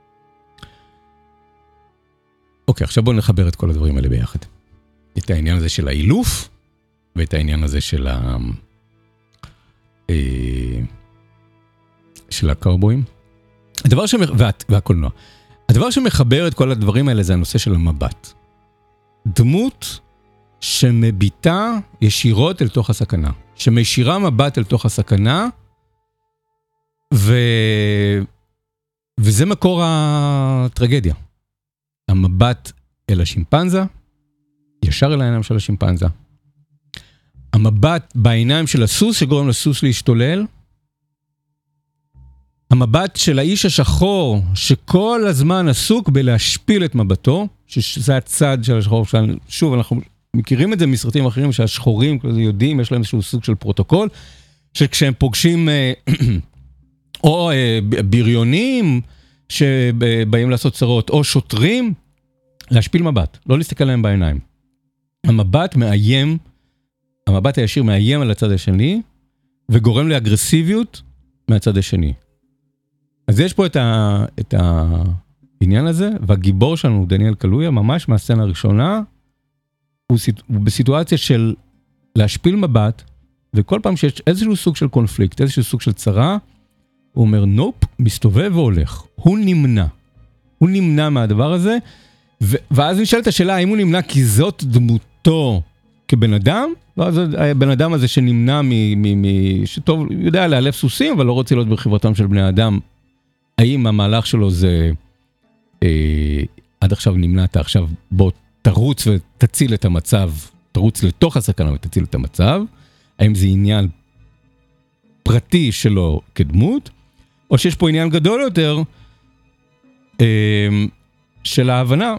אוקיי, עכשיו בואו נחבר את כל הדברים האלה ביחד. את העניין הזה של האילוף, ואת העניין הזה של ה... של הקאובויים. הדבר שמח... וה... והקולנוע. הדבר שמחבר את כל הדברים האלה זה הנושא של המבט. דמות שמביטה ישירות אל תוך הסכנה. שמישירה מבט אל תוך הסכנה, ו... וזה מקור הטרגדיה. המבט אל השימפנזה, ישר אל העיניים של השימפנזה. המבט בעיניים של הסוס שגורם לסוס להשתולל. המבט של האיש השחור שכל הזמן עסוק בלהשפיל את מבטו, שזה הצד של השחור שלנו. שוב, אנחנו מכירים את זה מסרטים אחרים שהשחורים יודעים, יש להם איזשהו סוג של פרוטוקול, שכשהם פוגשים או בריונים שבאים לעשות צרות, או שוטרים, להשפיל מבט, לא להסתכל להם בעיניים. המבט מאיים, המבט הישיר מאיים על הצד השני, וגורם לאגרסיביות מהצד השני. אז יש פה את, ה, את העניין הזה, והגיבור שלנו, דניאל קלויה, ממש מהסצנה הראשונה, הוא, הוא בסיטואציה של להשפיל מבט, וכל פעם שיש איזשהו סוג של קונפליקט, איזשהו סוג של צרה, הוא אומר, נופ, מסתובב והולך. הוא נמנע. הוא נמנע מהדבר הזה, ו- ואז נשאלת השאלה, האם הוא נמנע כי זאת דמותו כבן אדם? ואז הבן אדם הזה שנמנע מ... מ-, מ- שטוב, יודע לאלף סוסים, אבל לא רוצה להיות בחברתם של בני אדם. האם המהלך שלו זה, אה, עד עכשיו נמנעת, עכשיו בוא תרוץ ותציל את המצב, תרוץ לתוך הסכנה ותציל את המצב? האם זה עניין פרטי שלו כדמות? או שיש פה עניין גדול יותר, אה, של ההבנה,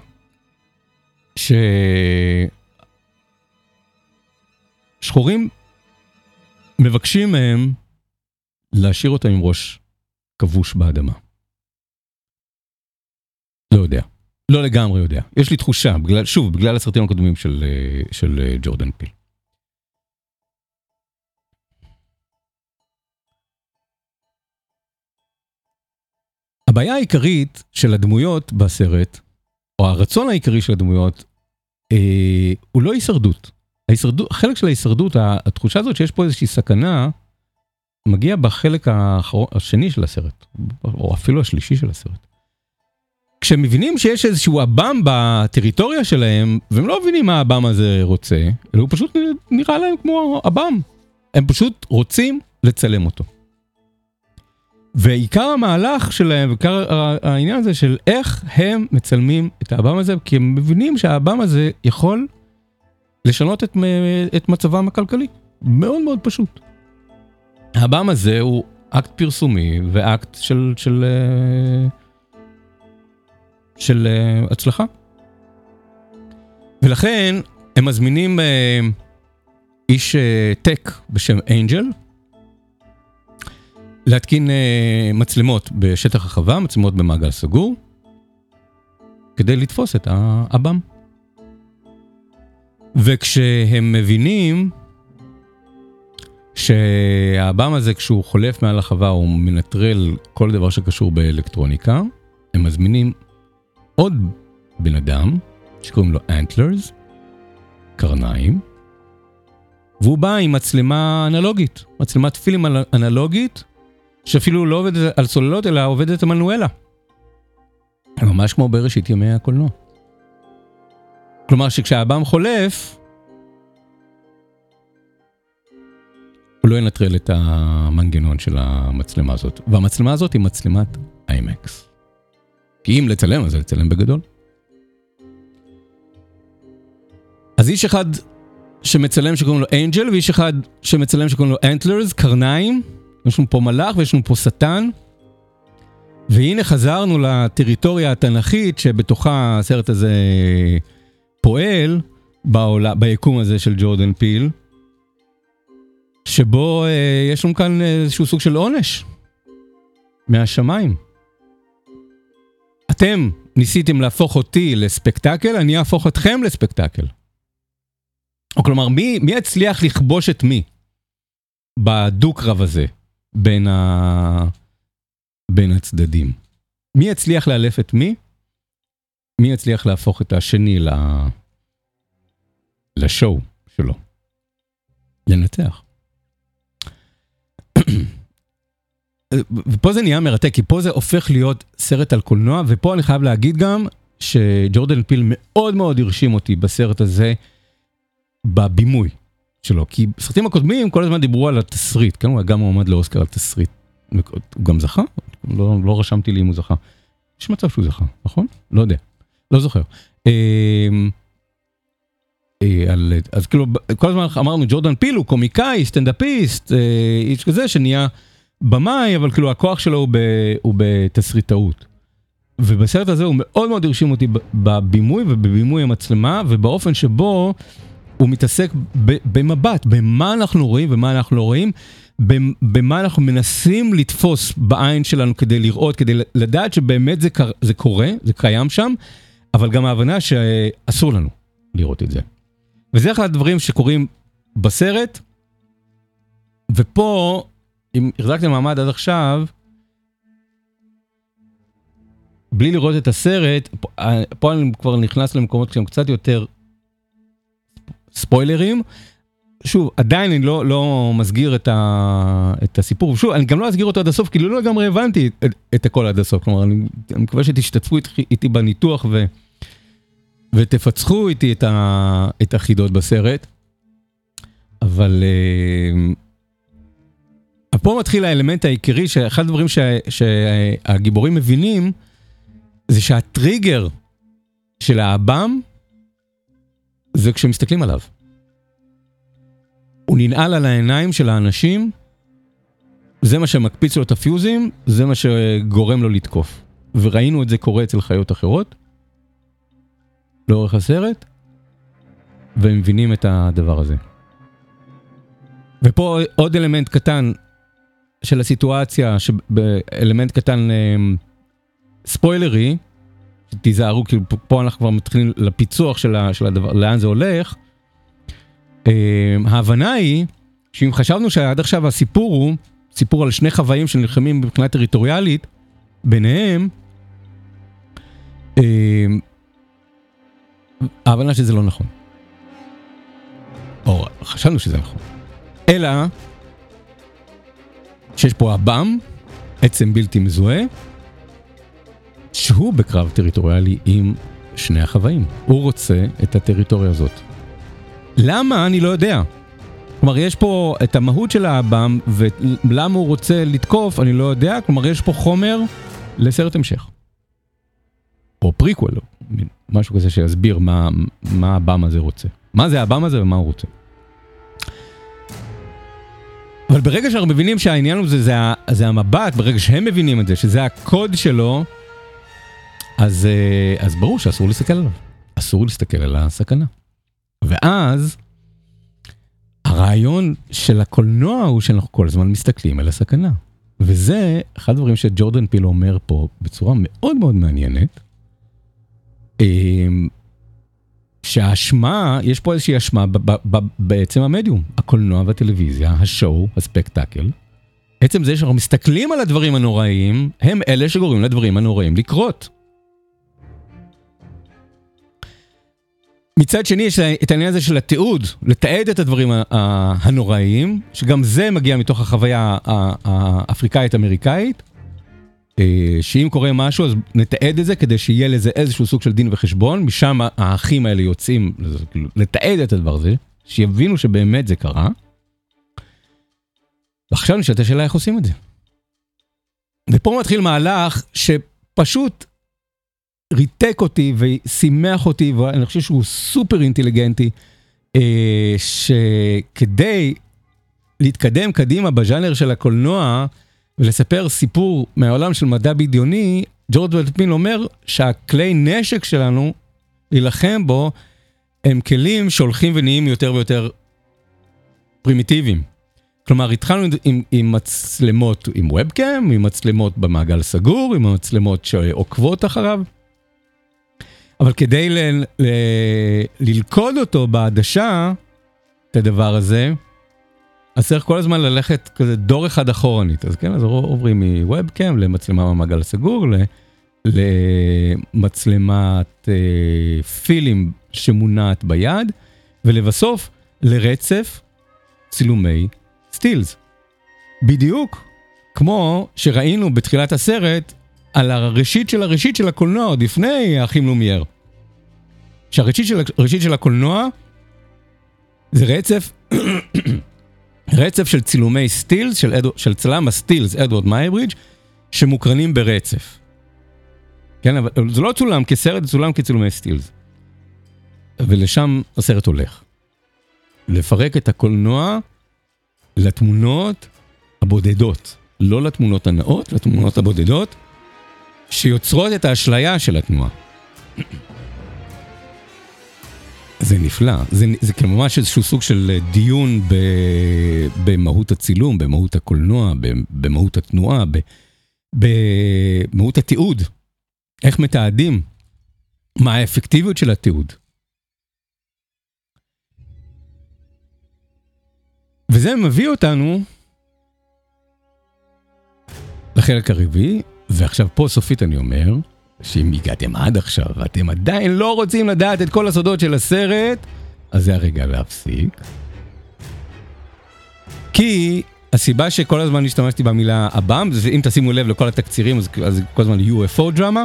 ששחורים מבקשים מהם להשאיר אותם עם ראש כבוש באדמה. לא יודע. לא לגמרי יודע. יש לי תחושה, בגלל, שוב, בגלל הסרטים הקודמים של, של ג'ורדן פיל. הבעיה העיקרית של הדמויות בסרט, או הרצון העיקרי של הדמויות, אה, הוא לא הישרדות. ההישרדות. חלק של ההישרדות, התחושה הזאת שיש פה איזושהי סכנה, מגיע בחלק האחרון, השני של הסרט, או אפילו השלישי של הסרט. כשהם מבינים שיש איזשהו אב"ם בטריטוריה שלהם, והם לא מבינים מה האב"ם הזה רוצה, אלא הוא פשוט נראה להם כמו אב"ם. הם פשוט רוצים לצלם אותו. ועיקר המהלך שלהם, ועיקר העניין הזה של איך הם מצלמים את האב"ם הזה, כי הם מבינים שהאב"ם הזה יכול לשנות את, את מצבם הכלכלי. מאוד מאוד פשוט. האב"ם הזה הוא אקט פרסומי ואקט של, של, של הצלחה. ולכן הם מזמינים איש טק בשם אנג'ל, להתקין מצלמות בשטח החווה, מצלמות במעגל סגור, כדי לתפוס את האב"ם. וכשהם מבינים שהאב"ם הזה, כשהוא חולף מעל החווה, הוא מנטרל כל דבר שקשור באלקטרוניקה, הם מזמינים עוד בן אדם, שקוראים לו אנטלרס, קרניים, והוא בא עם מצלמה אנלוגית, מצלמת פילם אנלוגית, שאפילו לא עובדת על סוללות, אלא עובדת על מנואלה. ממש כמו בראשית ימי הקולנוע. כלומר שכשהאב"ם חולף, הוא לא ינטרל את המנגנון של המצלמה הזאת. והמצלמה הזאת היא מצלמת איימקס. כי אם לצלם, אז לצלם בגדול. אז איש אחד שמצלם שקוראים לו אנג'ל, ואיש אחד שמצלם שקוראים לו אנטלרס, קרניים, יש לנו פה מלאך ויש לנו פה שטן, והנה חזרנו לטריטוריה התנ"כית שבתוכה הסרט הזה פועל, בעולה, ביקום הזה של ג'ורדן פיל, שבו אה, יש לנו כאן איזשהו סוג של עונש מהשמיים. אתם ניסיתם להפוך אותי לספקטקל, אני אהפוך אתכם לספקטקל. או כלומר, מי, מי הצליח לכבוש את מי בדו-קרב הזה בין, ה... בין הצדדים? מי הצליח לאלף את מי? מי הצליח להפוך את השני ל... לשואו שלו? לנצח. ופה זה נהיה מרתק, כי פה זה הופך להיות סרט על קולנוע, ופה אני חייב להגיד גם שג'ורדן פיל מאוד מאוד הרשים אותי בסרט הזה, בבימוי שלו, כי בסרטים הקודמים כל הזמן דיברו על התסריט, כן? הוא גם מועמד לאוסקר על תסריט. הוא גם זכה? לא, לא רשמתי לי אם הוא זכה. יש מצב שהוא זכה, נכון? לא יודע. לא זוכר. אז כאילו, כל הזמן אמרנו, ג'ורדן פיל הוא קומיקאי, סטנדאפיסט, איש כזה שנהיה במאי, אבל כאילו הכוח שלו הוא, ב, הוא בתסריטאות. ובסרט הזה הוא מאוד מאוד הרשים אותי בבימוי ובבימוי המצלמה, ובאופן שבו הוא מתעסק במבט, במה אנחנו רואים ומה אנחנו לא רואים, במה אנחנו מנסים לתפוס בעין שלנו כדי לראות, כדי לדעת שבאמת זה, זה קורה, זה קיים שם, אבל גם ההבנה שאסור לנו לראות את זה. וזה אחד הדברים שקורים בסרט, ופה, אם החזקתם מעמד עד עכשיו, בלי לראות את הסרט, פה, פה אני כבר נכנס למקומות שהם קצת יותר ספוילרים. שוב, עדיין אני לא, לא מסגיר את, ה, את הסיפור. שוב, אני גם לא אסגיר אותו עד הסוף, כי לא לגמרי הבנתי את, את הכל עד הסוף. כלומר, אני, אני מקווה שתשתתפו איתי בניתוח ו, ותפצחו איתי את, ה, את החידות בסרט. אבל uh, פה מתחיל האלמנט העיקרי, שאחד הדברים שה, שהגיבורים מבינים, זה שהטריגר של האב"ם, זה כשמסתכלים עליו. הוא ננעל על העיניים של האנשים, זה מה שמקפיץ לו את הפיוזים, זה מה שגורם לו לתקוף. וראינו את זה קורה אצל חיות אחרות, לאורך הסרט, והם מבינים את הדבר הזה. ופה עוד אלמנט קטן של הסיטואציה, אלמנט קטן ספוילרי, תיזהרו, כאילו פה אנחנו כבר מתחילים לפיצוח של, ה, של הדבר, לאן זה הולך. ההבנה היא, שאם חשבנו שעד עכשיו הסיפור הוא, סיפור על שני חוואים שנלחמים מבחינה טריטוריאלית, ביניהם, ההבנה שזה לא נכון. או חשבנו שזה נכון. אלא, שיש פה אב"ם, עצם בלתי מזוהה, שהוא בקרב טריטוריאלי עם שני החוואים. הוא רוצה את הטריטוריה הזאת. למה? אני לא יודע. כלומר, יש פה את המהות של האב"ם, ולמה הוא רוצה לתקוף, אני לא יודע. כלומר, יש פה חומר לסרט המשך. או פריקוול, משהו כזה שיסביר מה, מה האב"ם הזה רוצה. מה זה האב"ם הזה ומה הוא רוצה. אבל ברגע שאנחנו מבינים שהעניין הזה זה, זה המבט, ברגע שהם מבינים את זה, שזה הקוד שלו, אז, אז ברור שאסור להסתכל עליו. אסור להסתכל על הסכנה. ואז, הרעיון של הקולנוע הוא שאנחנו כל הזמן מסתכלים על הסכנה. וזה אחד הדברים שג'ורדן פיל אומר פה בצורה מאוד מאוד מעניינת, שהאשמה, יש פה איזושהי אשמה בעצם המדיום, הקולנוע והטלוויזיה, השואו, הספקטקל. עצם זה שאנחנו מסתכלים על הדברים הנוראים, הם אלה שגורמים לדברים הנוראים לקרות. מצד שני, יש את העניין הזה של התיעוד, לתעד את הדברים הנוראים, שגם זה מגיע מתוך החוויה האפריקאית-אמריקאית, שאם קורה משהו, אז נתעד את זה, כדי שיהיה לזה איזשהו סוג של דין וחשבון, משם האחים האלה יוצאים לתעד את הדבר הזה, שיבינו שבאמת זה קרה, ועכשיו נשאלת השאלה איך עושים את זה. ופה מתחיל מהלך שפשוט ריתק אותי ושימח אותי, ואני חושב שהוא סופר אינטליגנטי, שכדי להתקדם קדימה בז'אנר של הקולנוע, ולספר סיפור מהעולם של מדע בדיוני, ג'ורדן פיל אומר שהכלי נשק שלנו, להילחם בו, הם כלים שהולכים ונהיים יותר ויותר פרימיטיביים. כלומר, התחלנו עם, עם מצלמות עם ובקאם, עם מצלמות במעגל סגור, עם מצלמות שעוקבות אחריו, אבל כדי ל, ל, ללכוד אותו בעדשה, את הדבר הזה, אז צריך כל הזמן ללכת כזה דור אחד אחורנית. אז כן, אז עוברים מוובקאם למצלמה במעגל סגור, למצלמת אה, פילים שמונעת ביד, ולבסוף לרצף צילומי סטילס. בדיוק כמו שראינו בתחילת הסרט, על הראשית של הראשית של הקולנוע, עוד לפני האחים לומייר. שהראשית של, הראשית של הקולנוע, זה רצף... רצף של צילומי סטילס, של, אדו, של צלם הסטילס, אדוארד מייברידג', שמוקרנים ברצף. כן, אבל זה לא צולם כסרט, זה צולם כצילומי סטילס. ולשם הסרט הולך. לפרק את הקולנוע לתמונות הבודדות. לא לתמונות הנאות, לתמונות הבודדות, שיוצרות את האשליה של התנועה. זה נפלא, זה, זה כממש איזשהו סוג של דיון ב, במהות הצילום, במהות הקולנוע, במהות התנועה, במהות התיעוד. איך מתעדים? מה האפקטיביות של התיעוד? וזה מביא אותנו לחלק הרביעי, ועכשיו פה סופית אני אומר, שאם הגעתם עד עכשיו ואתם עדיין לא רוצים לדעת את כל הסודות של הסרט, אז זה הרגע להפסיק. כי הסיבה שכל הזמן השתמשתי במילה אב"ם, זה אם תשימו לב לכל התקצירים, אז, אז כל הזמן יו אף או דרמה,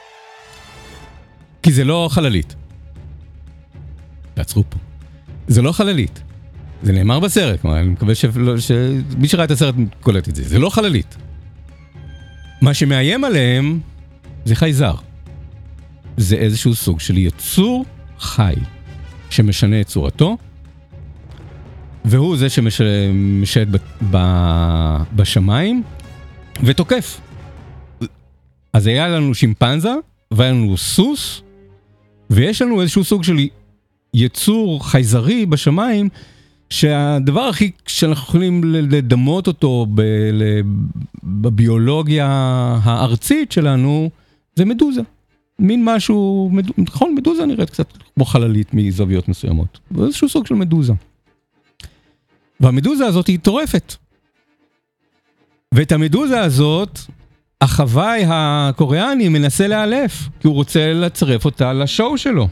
כי זה לא חללית. תעצרו פה. זה לא חללית. זה נאמר בסרט, כלומר, אני מקווה שמי שראה את הסרט קולט את זה. זה לא חללית. מה שמאיים עליהם זה חייזר. זה איזשהו סוג של יצור חי, שמשנה את צורתו, והוא זה שמשת בשמיים, ותוקף. אז היה לנו שימפנזה, והיה לנו סוס, ויש לנו איזשהו סוג של יצור חייזרי בשמיים, שהדבר הכי שאנחנו יכולים לדמות אותו בביולוגיה הארצית שלנו, זה מדוזה. מין משהו, נכון, מדוזה נראית קצת כמו חללית מזוויות מסוימות. איזשהו סוג של מדוזה. והמדוזה הזאת היא טורפת. ואת המדוזה הזאת, החוואי הקוריאני מנסה לאלף, כי הוא רוצה לצרף אותה לשואו שלו.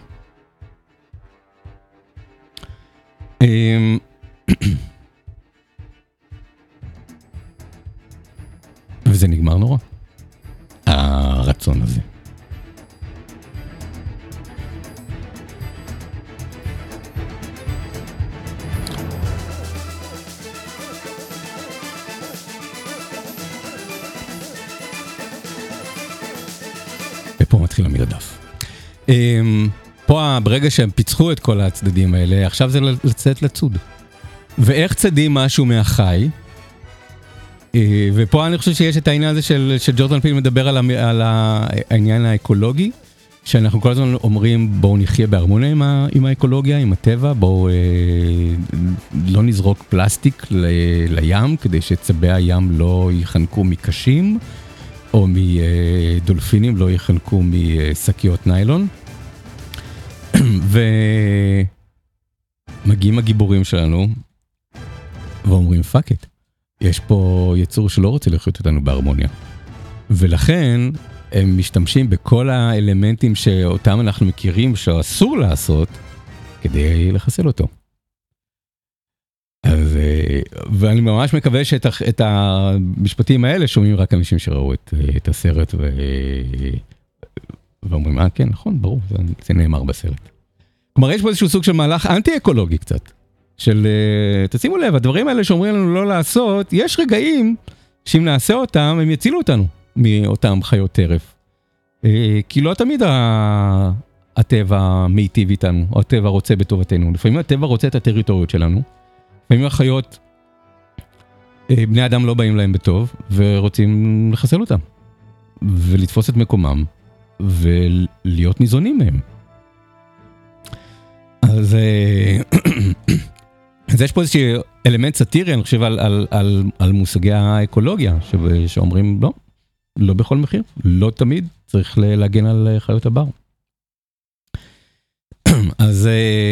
וזה נגמר נורא. הרצון הזה. ופה מתחיל המרדף. פה ברגע שהם פיצחו את כל הצדדים האלה, עכשיו זה לצאת לצוד. ואיך צדים משהו מהחי, ופה אני חושב שיש את העניין הזה של, של ג'ורדן פיל מדבר על, על העניין האקולוגי, שאנחנו כל הזמן אומרים בואו נחיה בהרמוניה עם, ה, עם האקולוגיה, עם הטבע, בואו אה, לא נזרוק פלסטיק ל, לים, כדי שצבי הים לא יחנקו מקשים, או מדולפינים לא יחנקו משקיות ניילון. ומגיעים הגיבורים שלנו, ואומרים פאק את. יש פה יצור שלא רוצה לחיות אותנו בהרמוניה. ולכן הם משתמשים בכל האלמנטים שאותם אנחנו מכירים שאסור לעשות, כדי לחסל אותו. אז, ואני ממש מקווה שאת המשפטים האלה שומעים רק אנשים שראו את, את הסרט ו... ואומרים, אה כן, נכון, ברור, זה, זה נאמר בסרט. כלומר, יש פה איזשהו סוג של מהלך אנטי-אקולוגי קצת. של, תשימו לב, הדברים האלה שאומרים לנו לא לעשות, יש רגעים שאם נעשה אותם, הם יצילו אותנו מאותם חיות טרף. כי לא תמיד הטבע מיטיב איתנו, או הטבע רוצה בטובתנו. לפעמים הטבע רוצה את הטריטוריות שלנו. לפעמים החיות, בני אדם לא באים להם בטוב, ורוצים לחסל אותם. ולתפוס את מקומם, ולהיות ניזונים מהם. אז... אז יש פה איזשהו אלמנט סאטירי, אני חושב, על, על, על, על מושגי האקולוגיה, ש, שאומרים, לא, לא בכל מחיר, לא תמיד צריך להגן על חיות הבר. אז,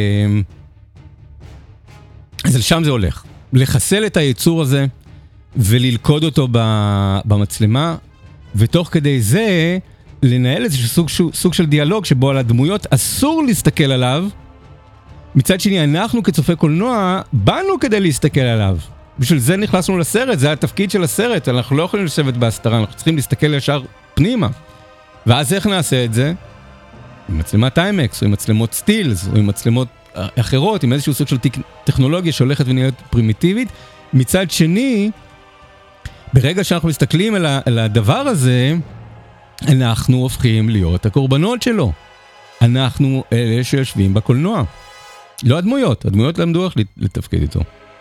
אז לשם זה הולך. לחסל את היצור הזה, וללכוד אותו במצלמה, ותוך כדי זה, לנהל איזשהו סוג, סוג של דיאלוג, שבו על הדמויות אסור להסתכל עליו, מצד שני, אנחנו כצופי קולנוע, באנו כדי להסתכל עליו. בשביל זה נכנסנו לסרט, זה התפקיד של הסרט, אנחנו לא יכולים לשבת בהסתרה, אנחנו צריכים להסתכל ישר פנימה. ואז איך נעשה את זה? עם מצלמת איימקס, או עם מצלמות סטילס, או עם מצלמות אחרות, עם איזשהו סוג של טכנולוגיה שהולכת ונהיית פרימיטיבית. מצד שני, ברגע שאנחנו מסתכלים על הדבר הזה, אנחנו הופכים להיות הקורבנות שלו. אנחנו אלה שיושבים בקולנוע. לא הדמויות, הדמויות למדו איך לתפקד איתו.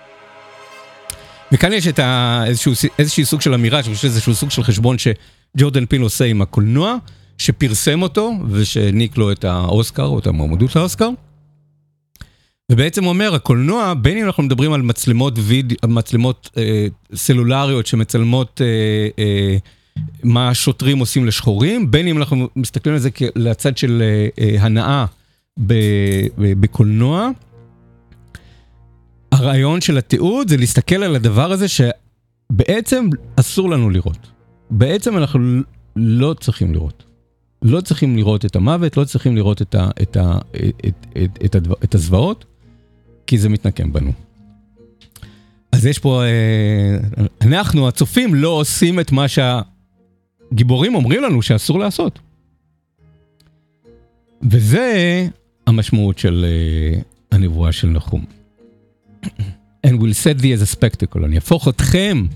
וכאן יש את איזשהו, איזשהו סוג של אמירה, שאני חושב איזשהו סוג של חשבון שג'ורדן פיל עושה עם הקולנוע, שפרסם אותו, ושניק לו את האוסקר, או את המועמדות לאוסקר. ובעצם הוא אומר, הקולנוע, בין אם אנחנו מדברים על מצלמות וידאו, מצלמות אה, סלולריות, שמצלמות אה, אה, מה השוטרים עושים לשחורים, בין אם אנחנו מסתכלים על זה לצד של אה, הנאה, בקולנוע, הרעיון של התיעוד זה להסתכל על הדבר הזה שבעצם אסור לנו לראות. בעצם אנחנו לא צריכים לראות. לא צריכים לראות את המוות, לא צריכים לראות את, ה, את, ה, את, את, את, הדבר, את הזוועות, כי זה מתנקם בנו. אז יש פה, אנחנו הצופים לא עושים את מה שהגיבורים אומרים לנו שאסור לעשות. וזה המשמעות של uh, הנבואה של נחום. And we'll set thee as a spectacle. אני אהפוך אתכם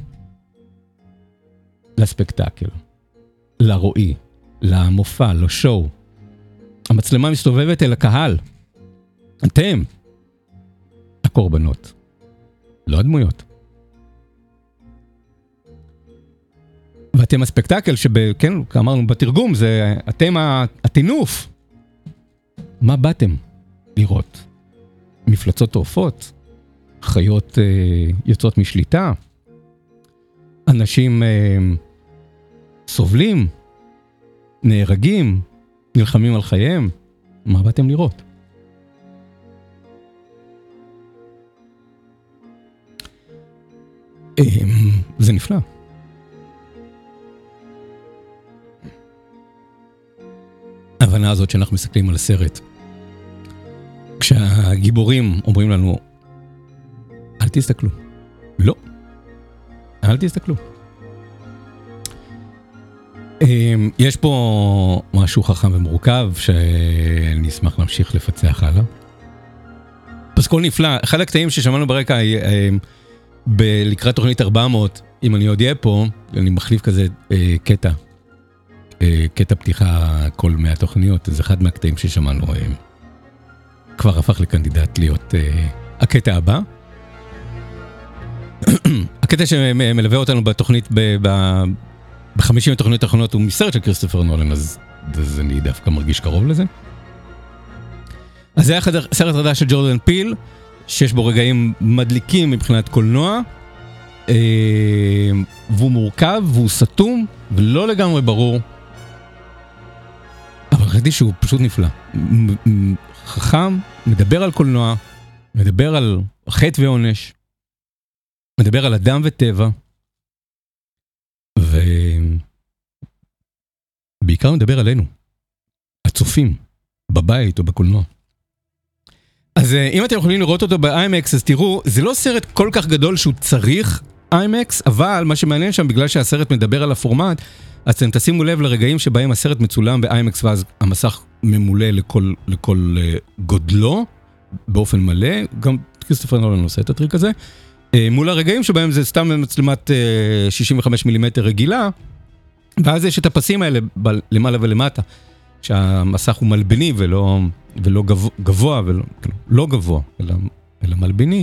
לספקטקל, לרואי, למופע, לשואו. המצלמה מסתובבת אל הקהל. אתם, הקורבנות, לא הדמויות. ואתם הספקטקל שכן, כאמרנו בתרגום, זה אתם התינוף. מה באתם לראות? מפלצות טורפות, חיות אה, יוצאות משליטה, אנשים אה, סובלים, נהרגים, נלחמים על חייהם, מה באתם לראות? זה נפלא. ההבנה הזאת שאנחנו מסתכלים על הסרט, כשהגיבורים אומרים לנו, אל תסתכלו. לא. אל תסתכלו. יש פה משהו חכם ומורכב שאני אשמח להמשיך לפצח הלאה. פסקול נפלא. אחד הקטעים ששמענו ברקע לקראת תוכנית ארבע מאות, אם אני עוד אהיה פה, אני מחליף כזה קטע. קטע פתיחה כל מאה תוכניות. זה אחד מהקטעים ששמענו כבר הפך לקנדידט להיות הקטע הבא. הקטע שמלווה אותנו בתוכנית ב-חמישים תוכניות האחרונות הוא מסרט של כריסטופר נולן, אז אני דווקא מרגיש קרוב לזה. אז זה היה סרט חדש של ג'ורדן פיל, שיש בו רגעים מדליקים מבחינת קולנוע, והוא מורכב והוא סתום ולא לגמרי ברור, אבל חשבתי שהוא פשוט נפלא. חכם, מדבר על קולנוע, מדבר על חטא ועונש, מדבר על אדם וטבע, ובעיקר מדבר עלינו, הצופים, בבית או בקולנוע. אז אם אתם יכולים לראות אותו ב-איי-מקס, אז תראו, זה לא סרט כל כך גדול שהוא צריך איי-מקס, אבל מה שמעניין שם, בגלל שהסרט מדבר על הפורמט, אז אתם תשימו לב לרגעים שבהם הסרט מצולם ב-איי-מקס, ואז המסך ממולא לכל, לכל גודלו, באופן מלא, גם כריסטופר נולן עושה את הטריק הזה, מול הרגעים שבהם זה סתם מצלמת שישים וחמישה מילימטר רגילה, ואז יש את הפסים האלה למעלה ולמטה, שהמסך הוא מלבני ולא, ולא גבוה, גבוה ולא, לא גבוה, אלא, אלא מלבני.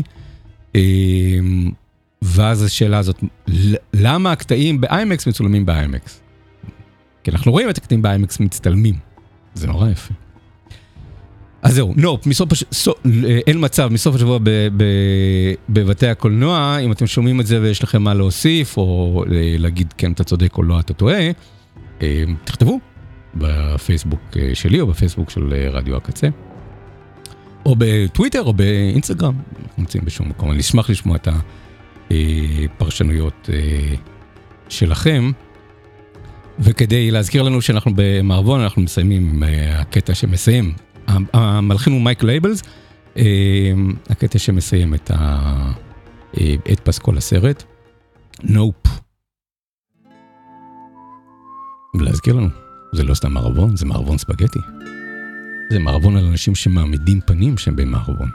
ואז השאלה הזאת, למה הקטעים ב-איי-מקס מצולמים ב-איי-מקס? כי אנחנו רואים את הקטעים ב-איי-מקס מצטלמים. זה נורא יפה. אז זהו, נופ, מסוף, אין מצב, מסוף השבוע בבתי הקולנוע, אם אתם שומעים את זה ויש לכם מה להוסיף, או להגיד כן אתה צודק או לא אתה טועה, תכתבו בפייסבוק שלי או בפייסבוק של רדיו הקצה, או בטוויטר או באינסטגרם, אנחנו נמצאים בשום מקום, אני אשמח לשמוע את הפרשנויות שלכם, וכדי להזכיר לנו שאנחנו במערבון, אנחנו מסיימים עם הקטע שמסיים, המלחין הוא מייק לייבלס, הקטע שמסיים את, ה... את פסקול הסרט, נופ. ולהזכיר לנו, זה לא סתם מערבון, זה מערבון ספגטי. זה מערבון על אנשים שמעמידים פנים שהם במערבון.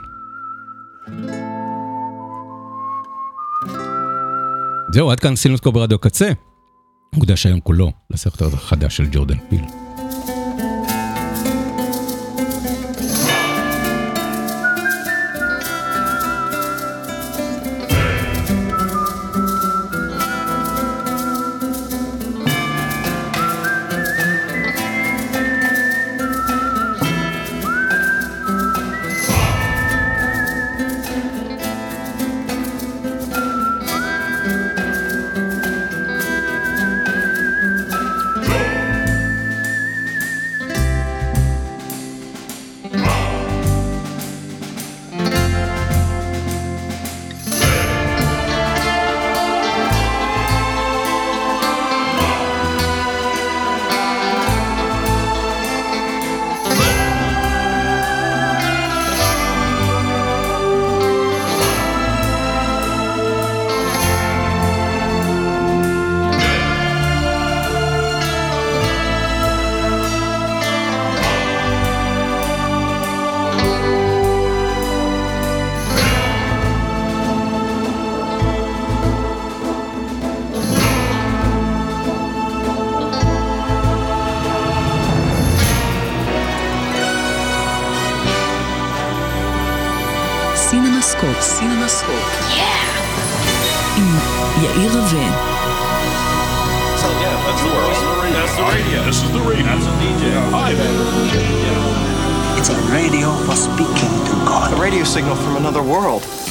זהו, עד כאן סילנוסקופ ברדיו קצה. מוקדש היום כולו לסרט החדש של ג'ורדן פיל. סינמסקופ, סינמסקופ. עם יאיר רווה. So yeah, that's the world. That's the radio. This is the radio. That's a D J. Hi, man. It's a radio for speaking to God. A radio signal from another world.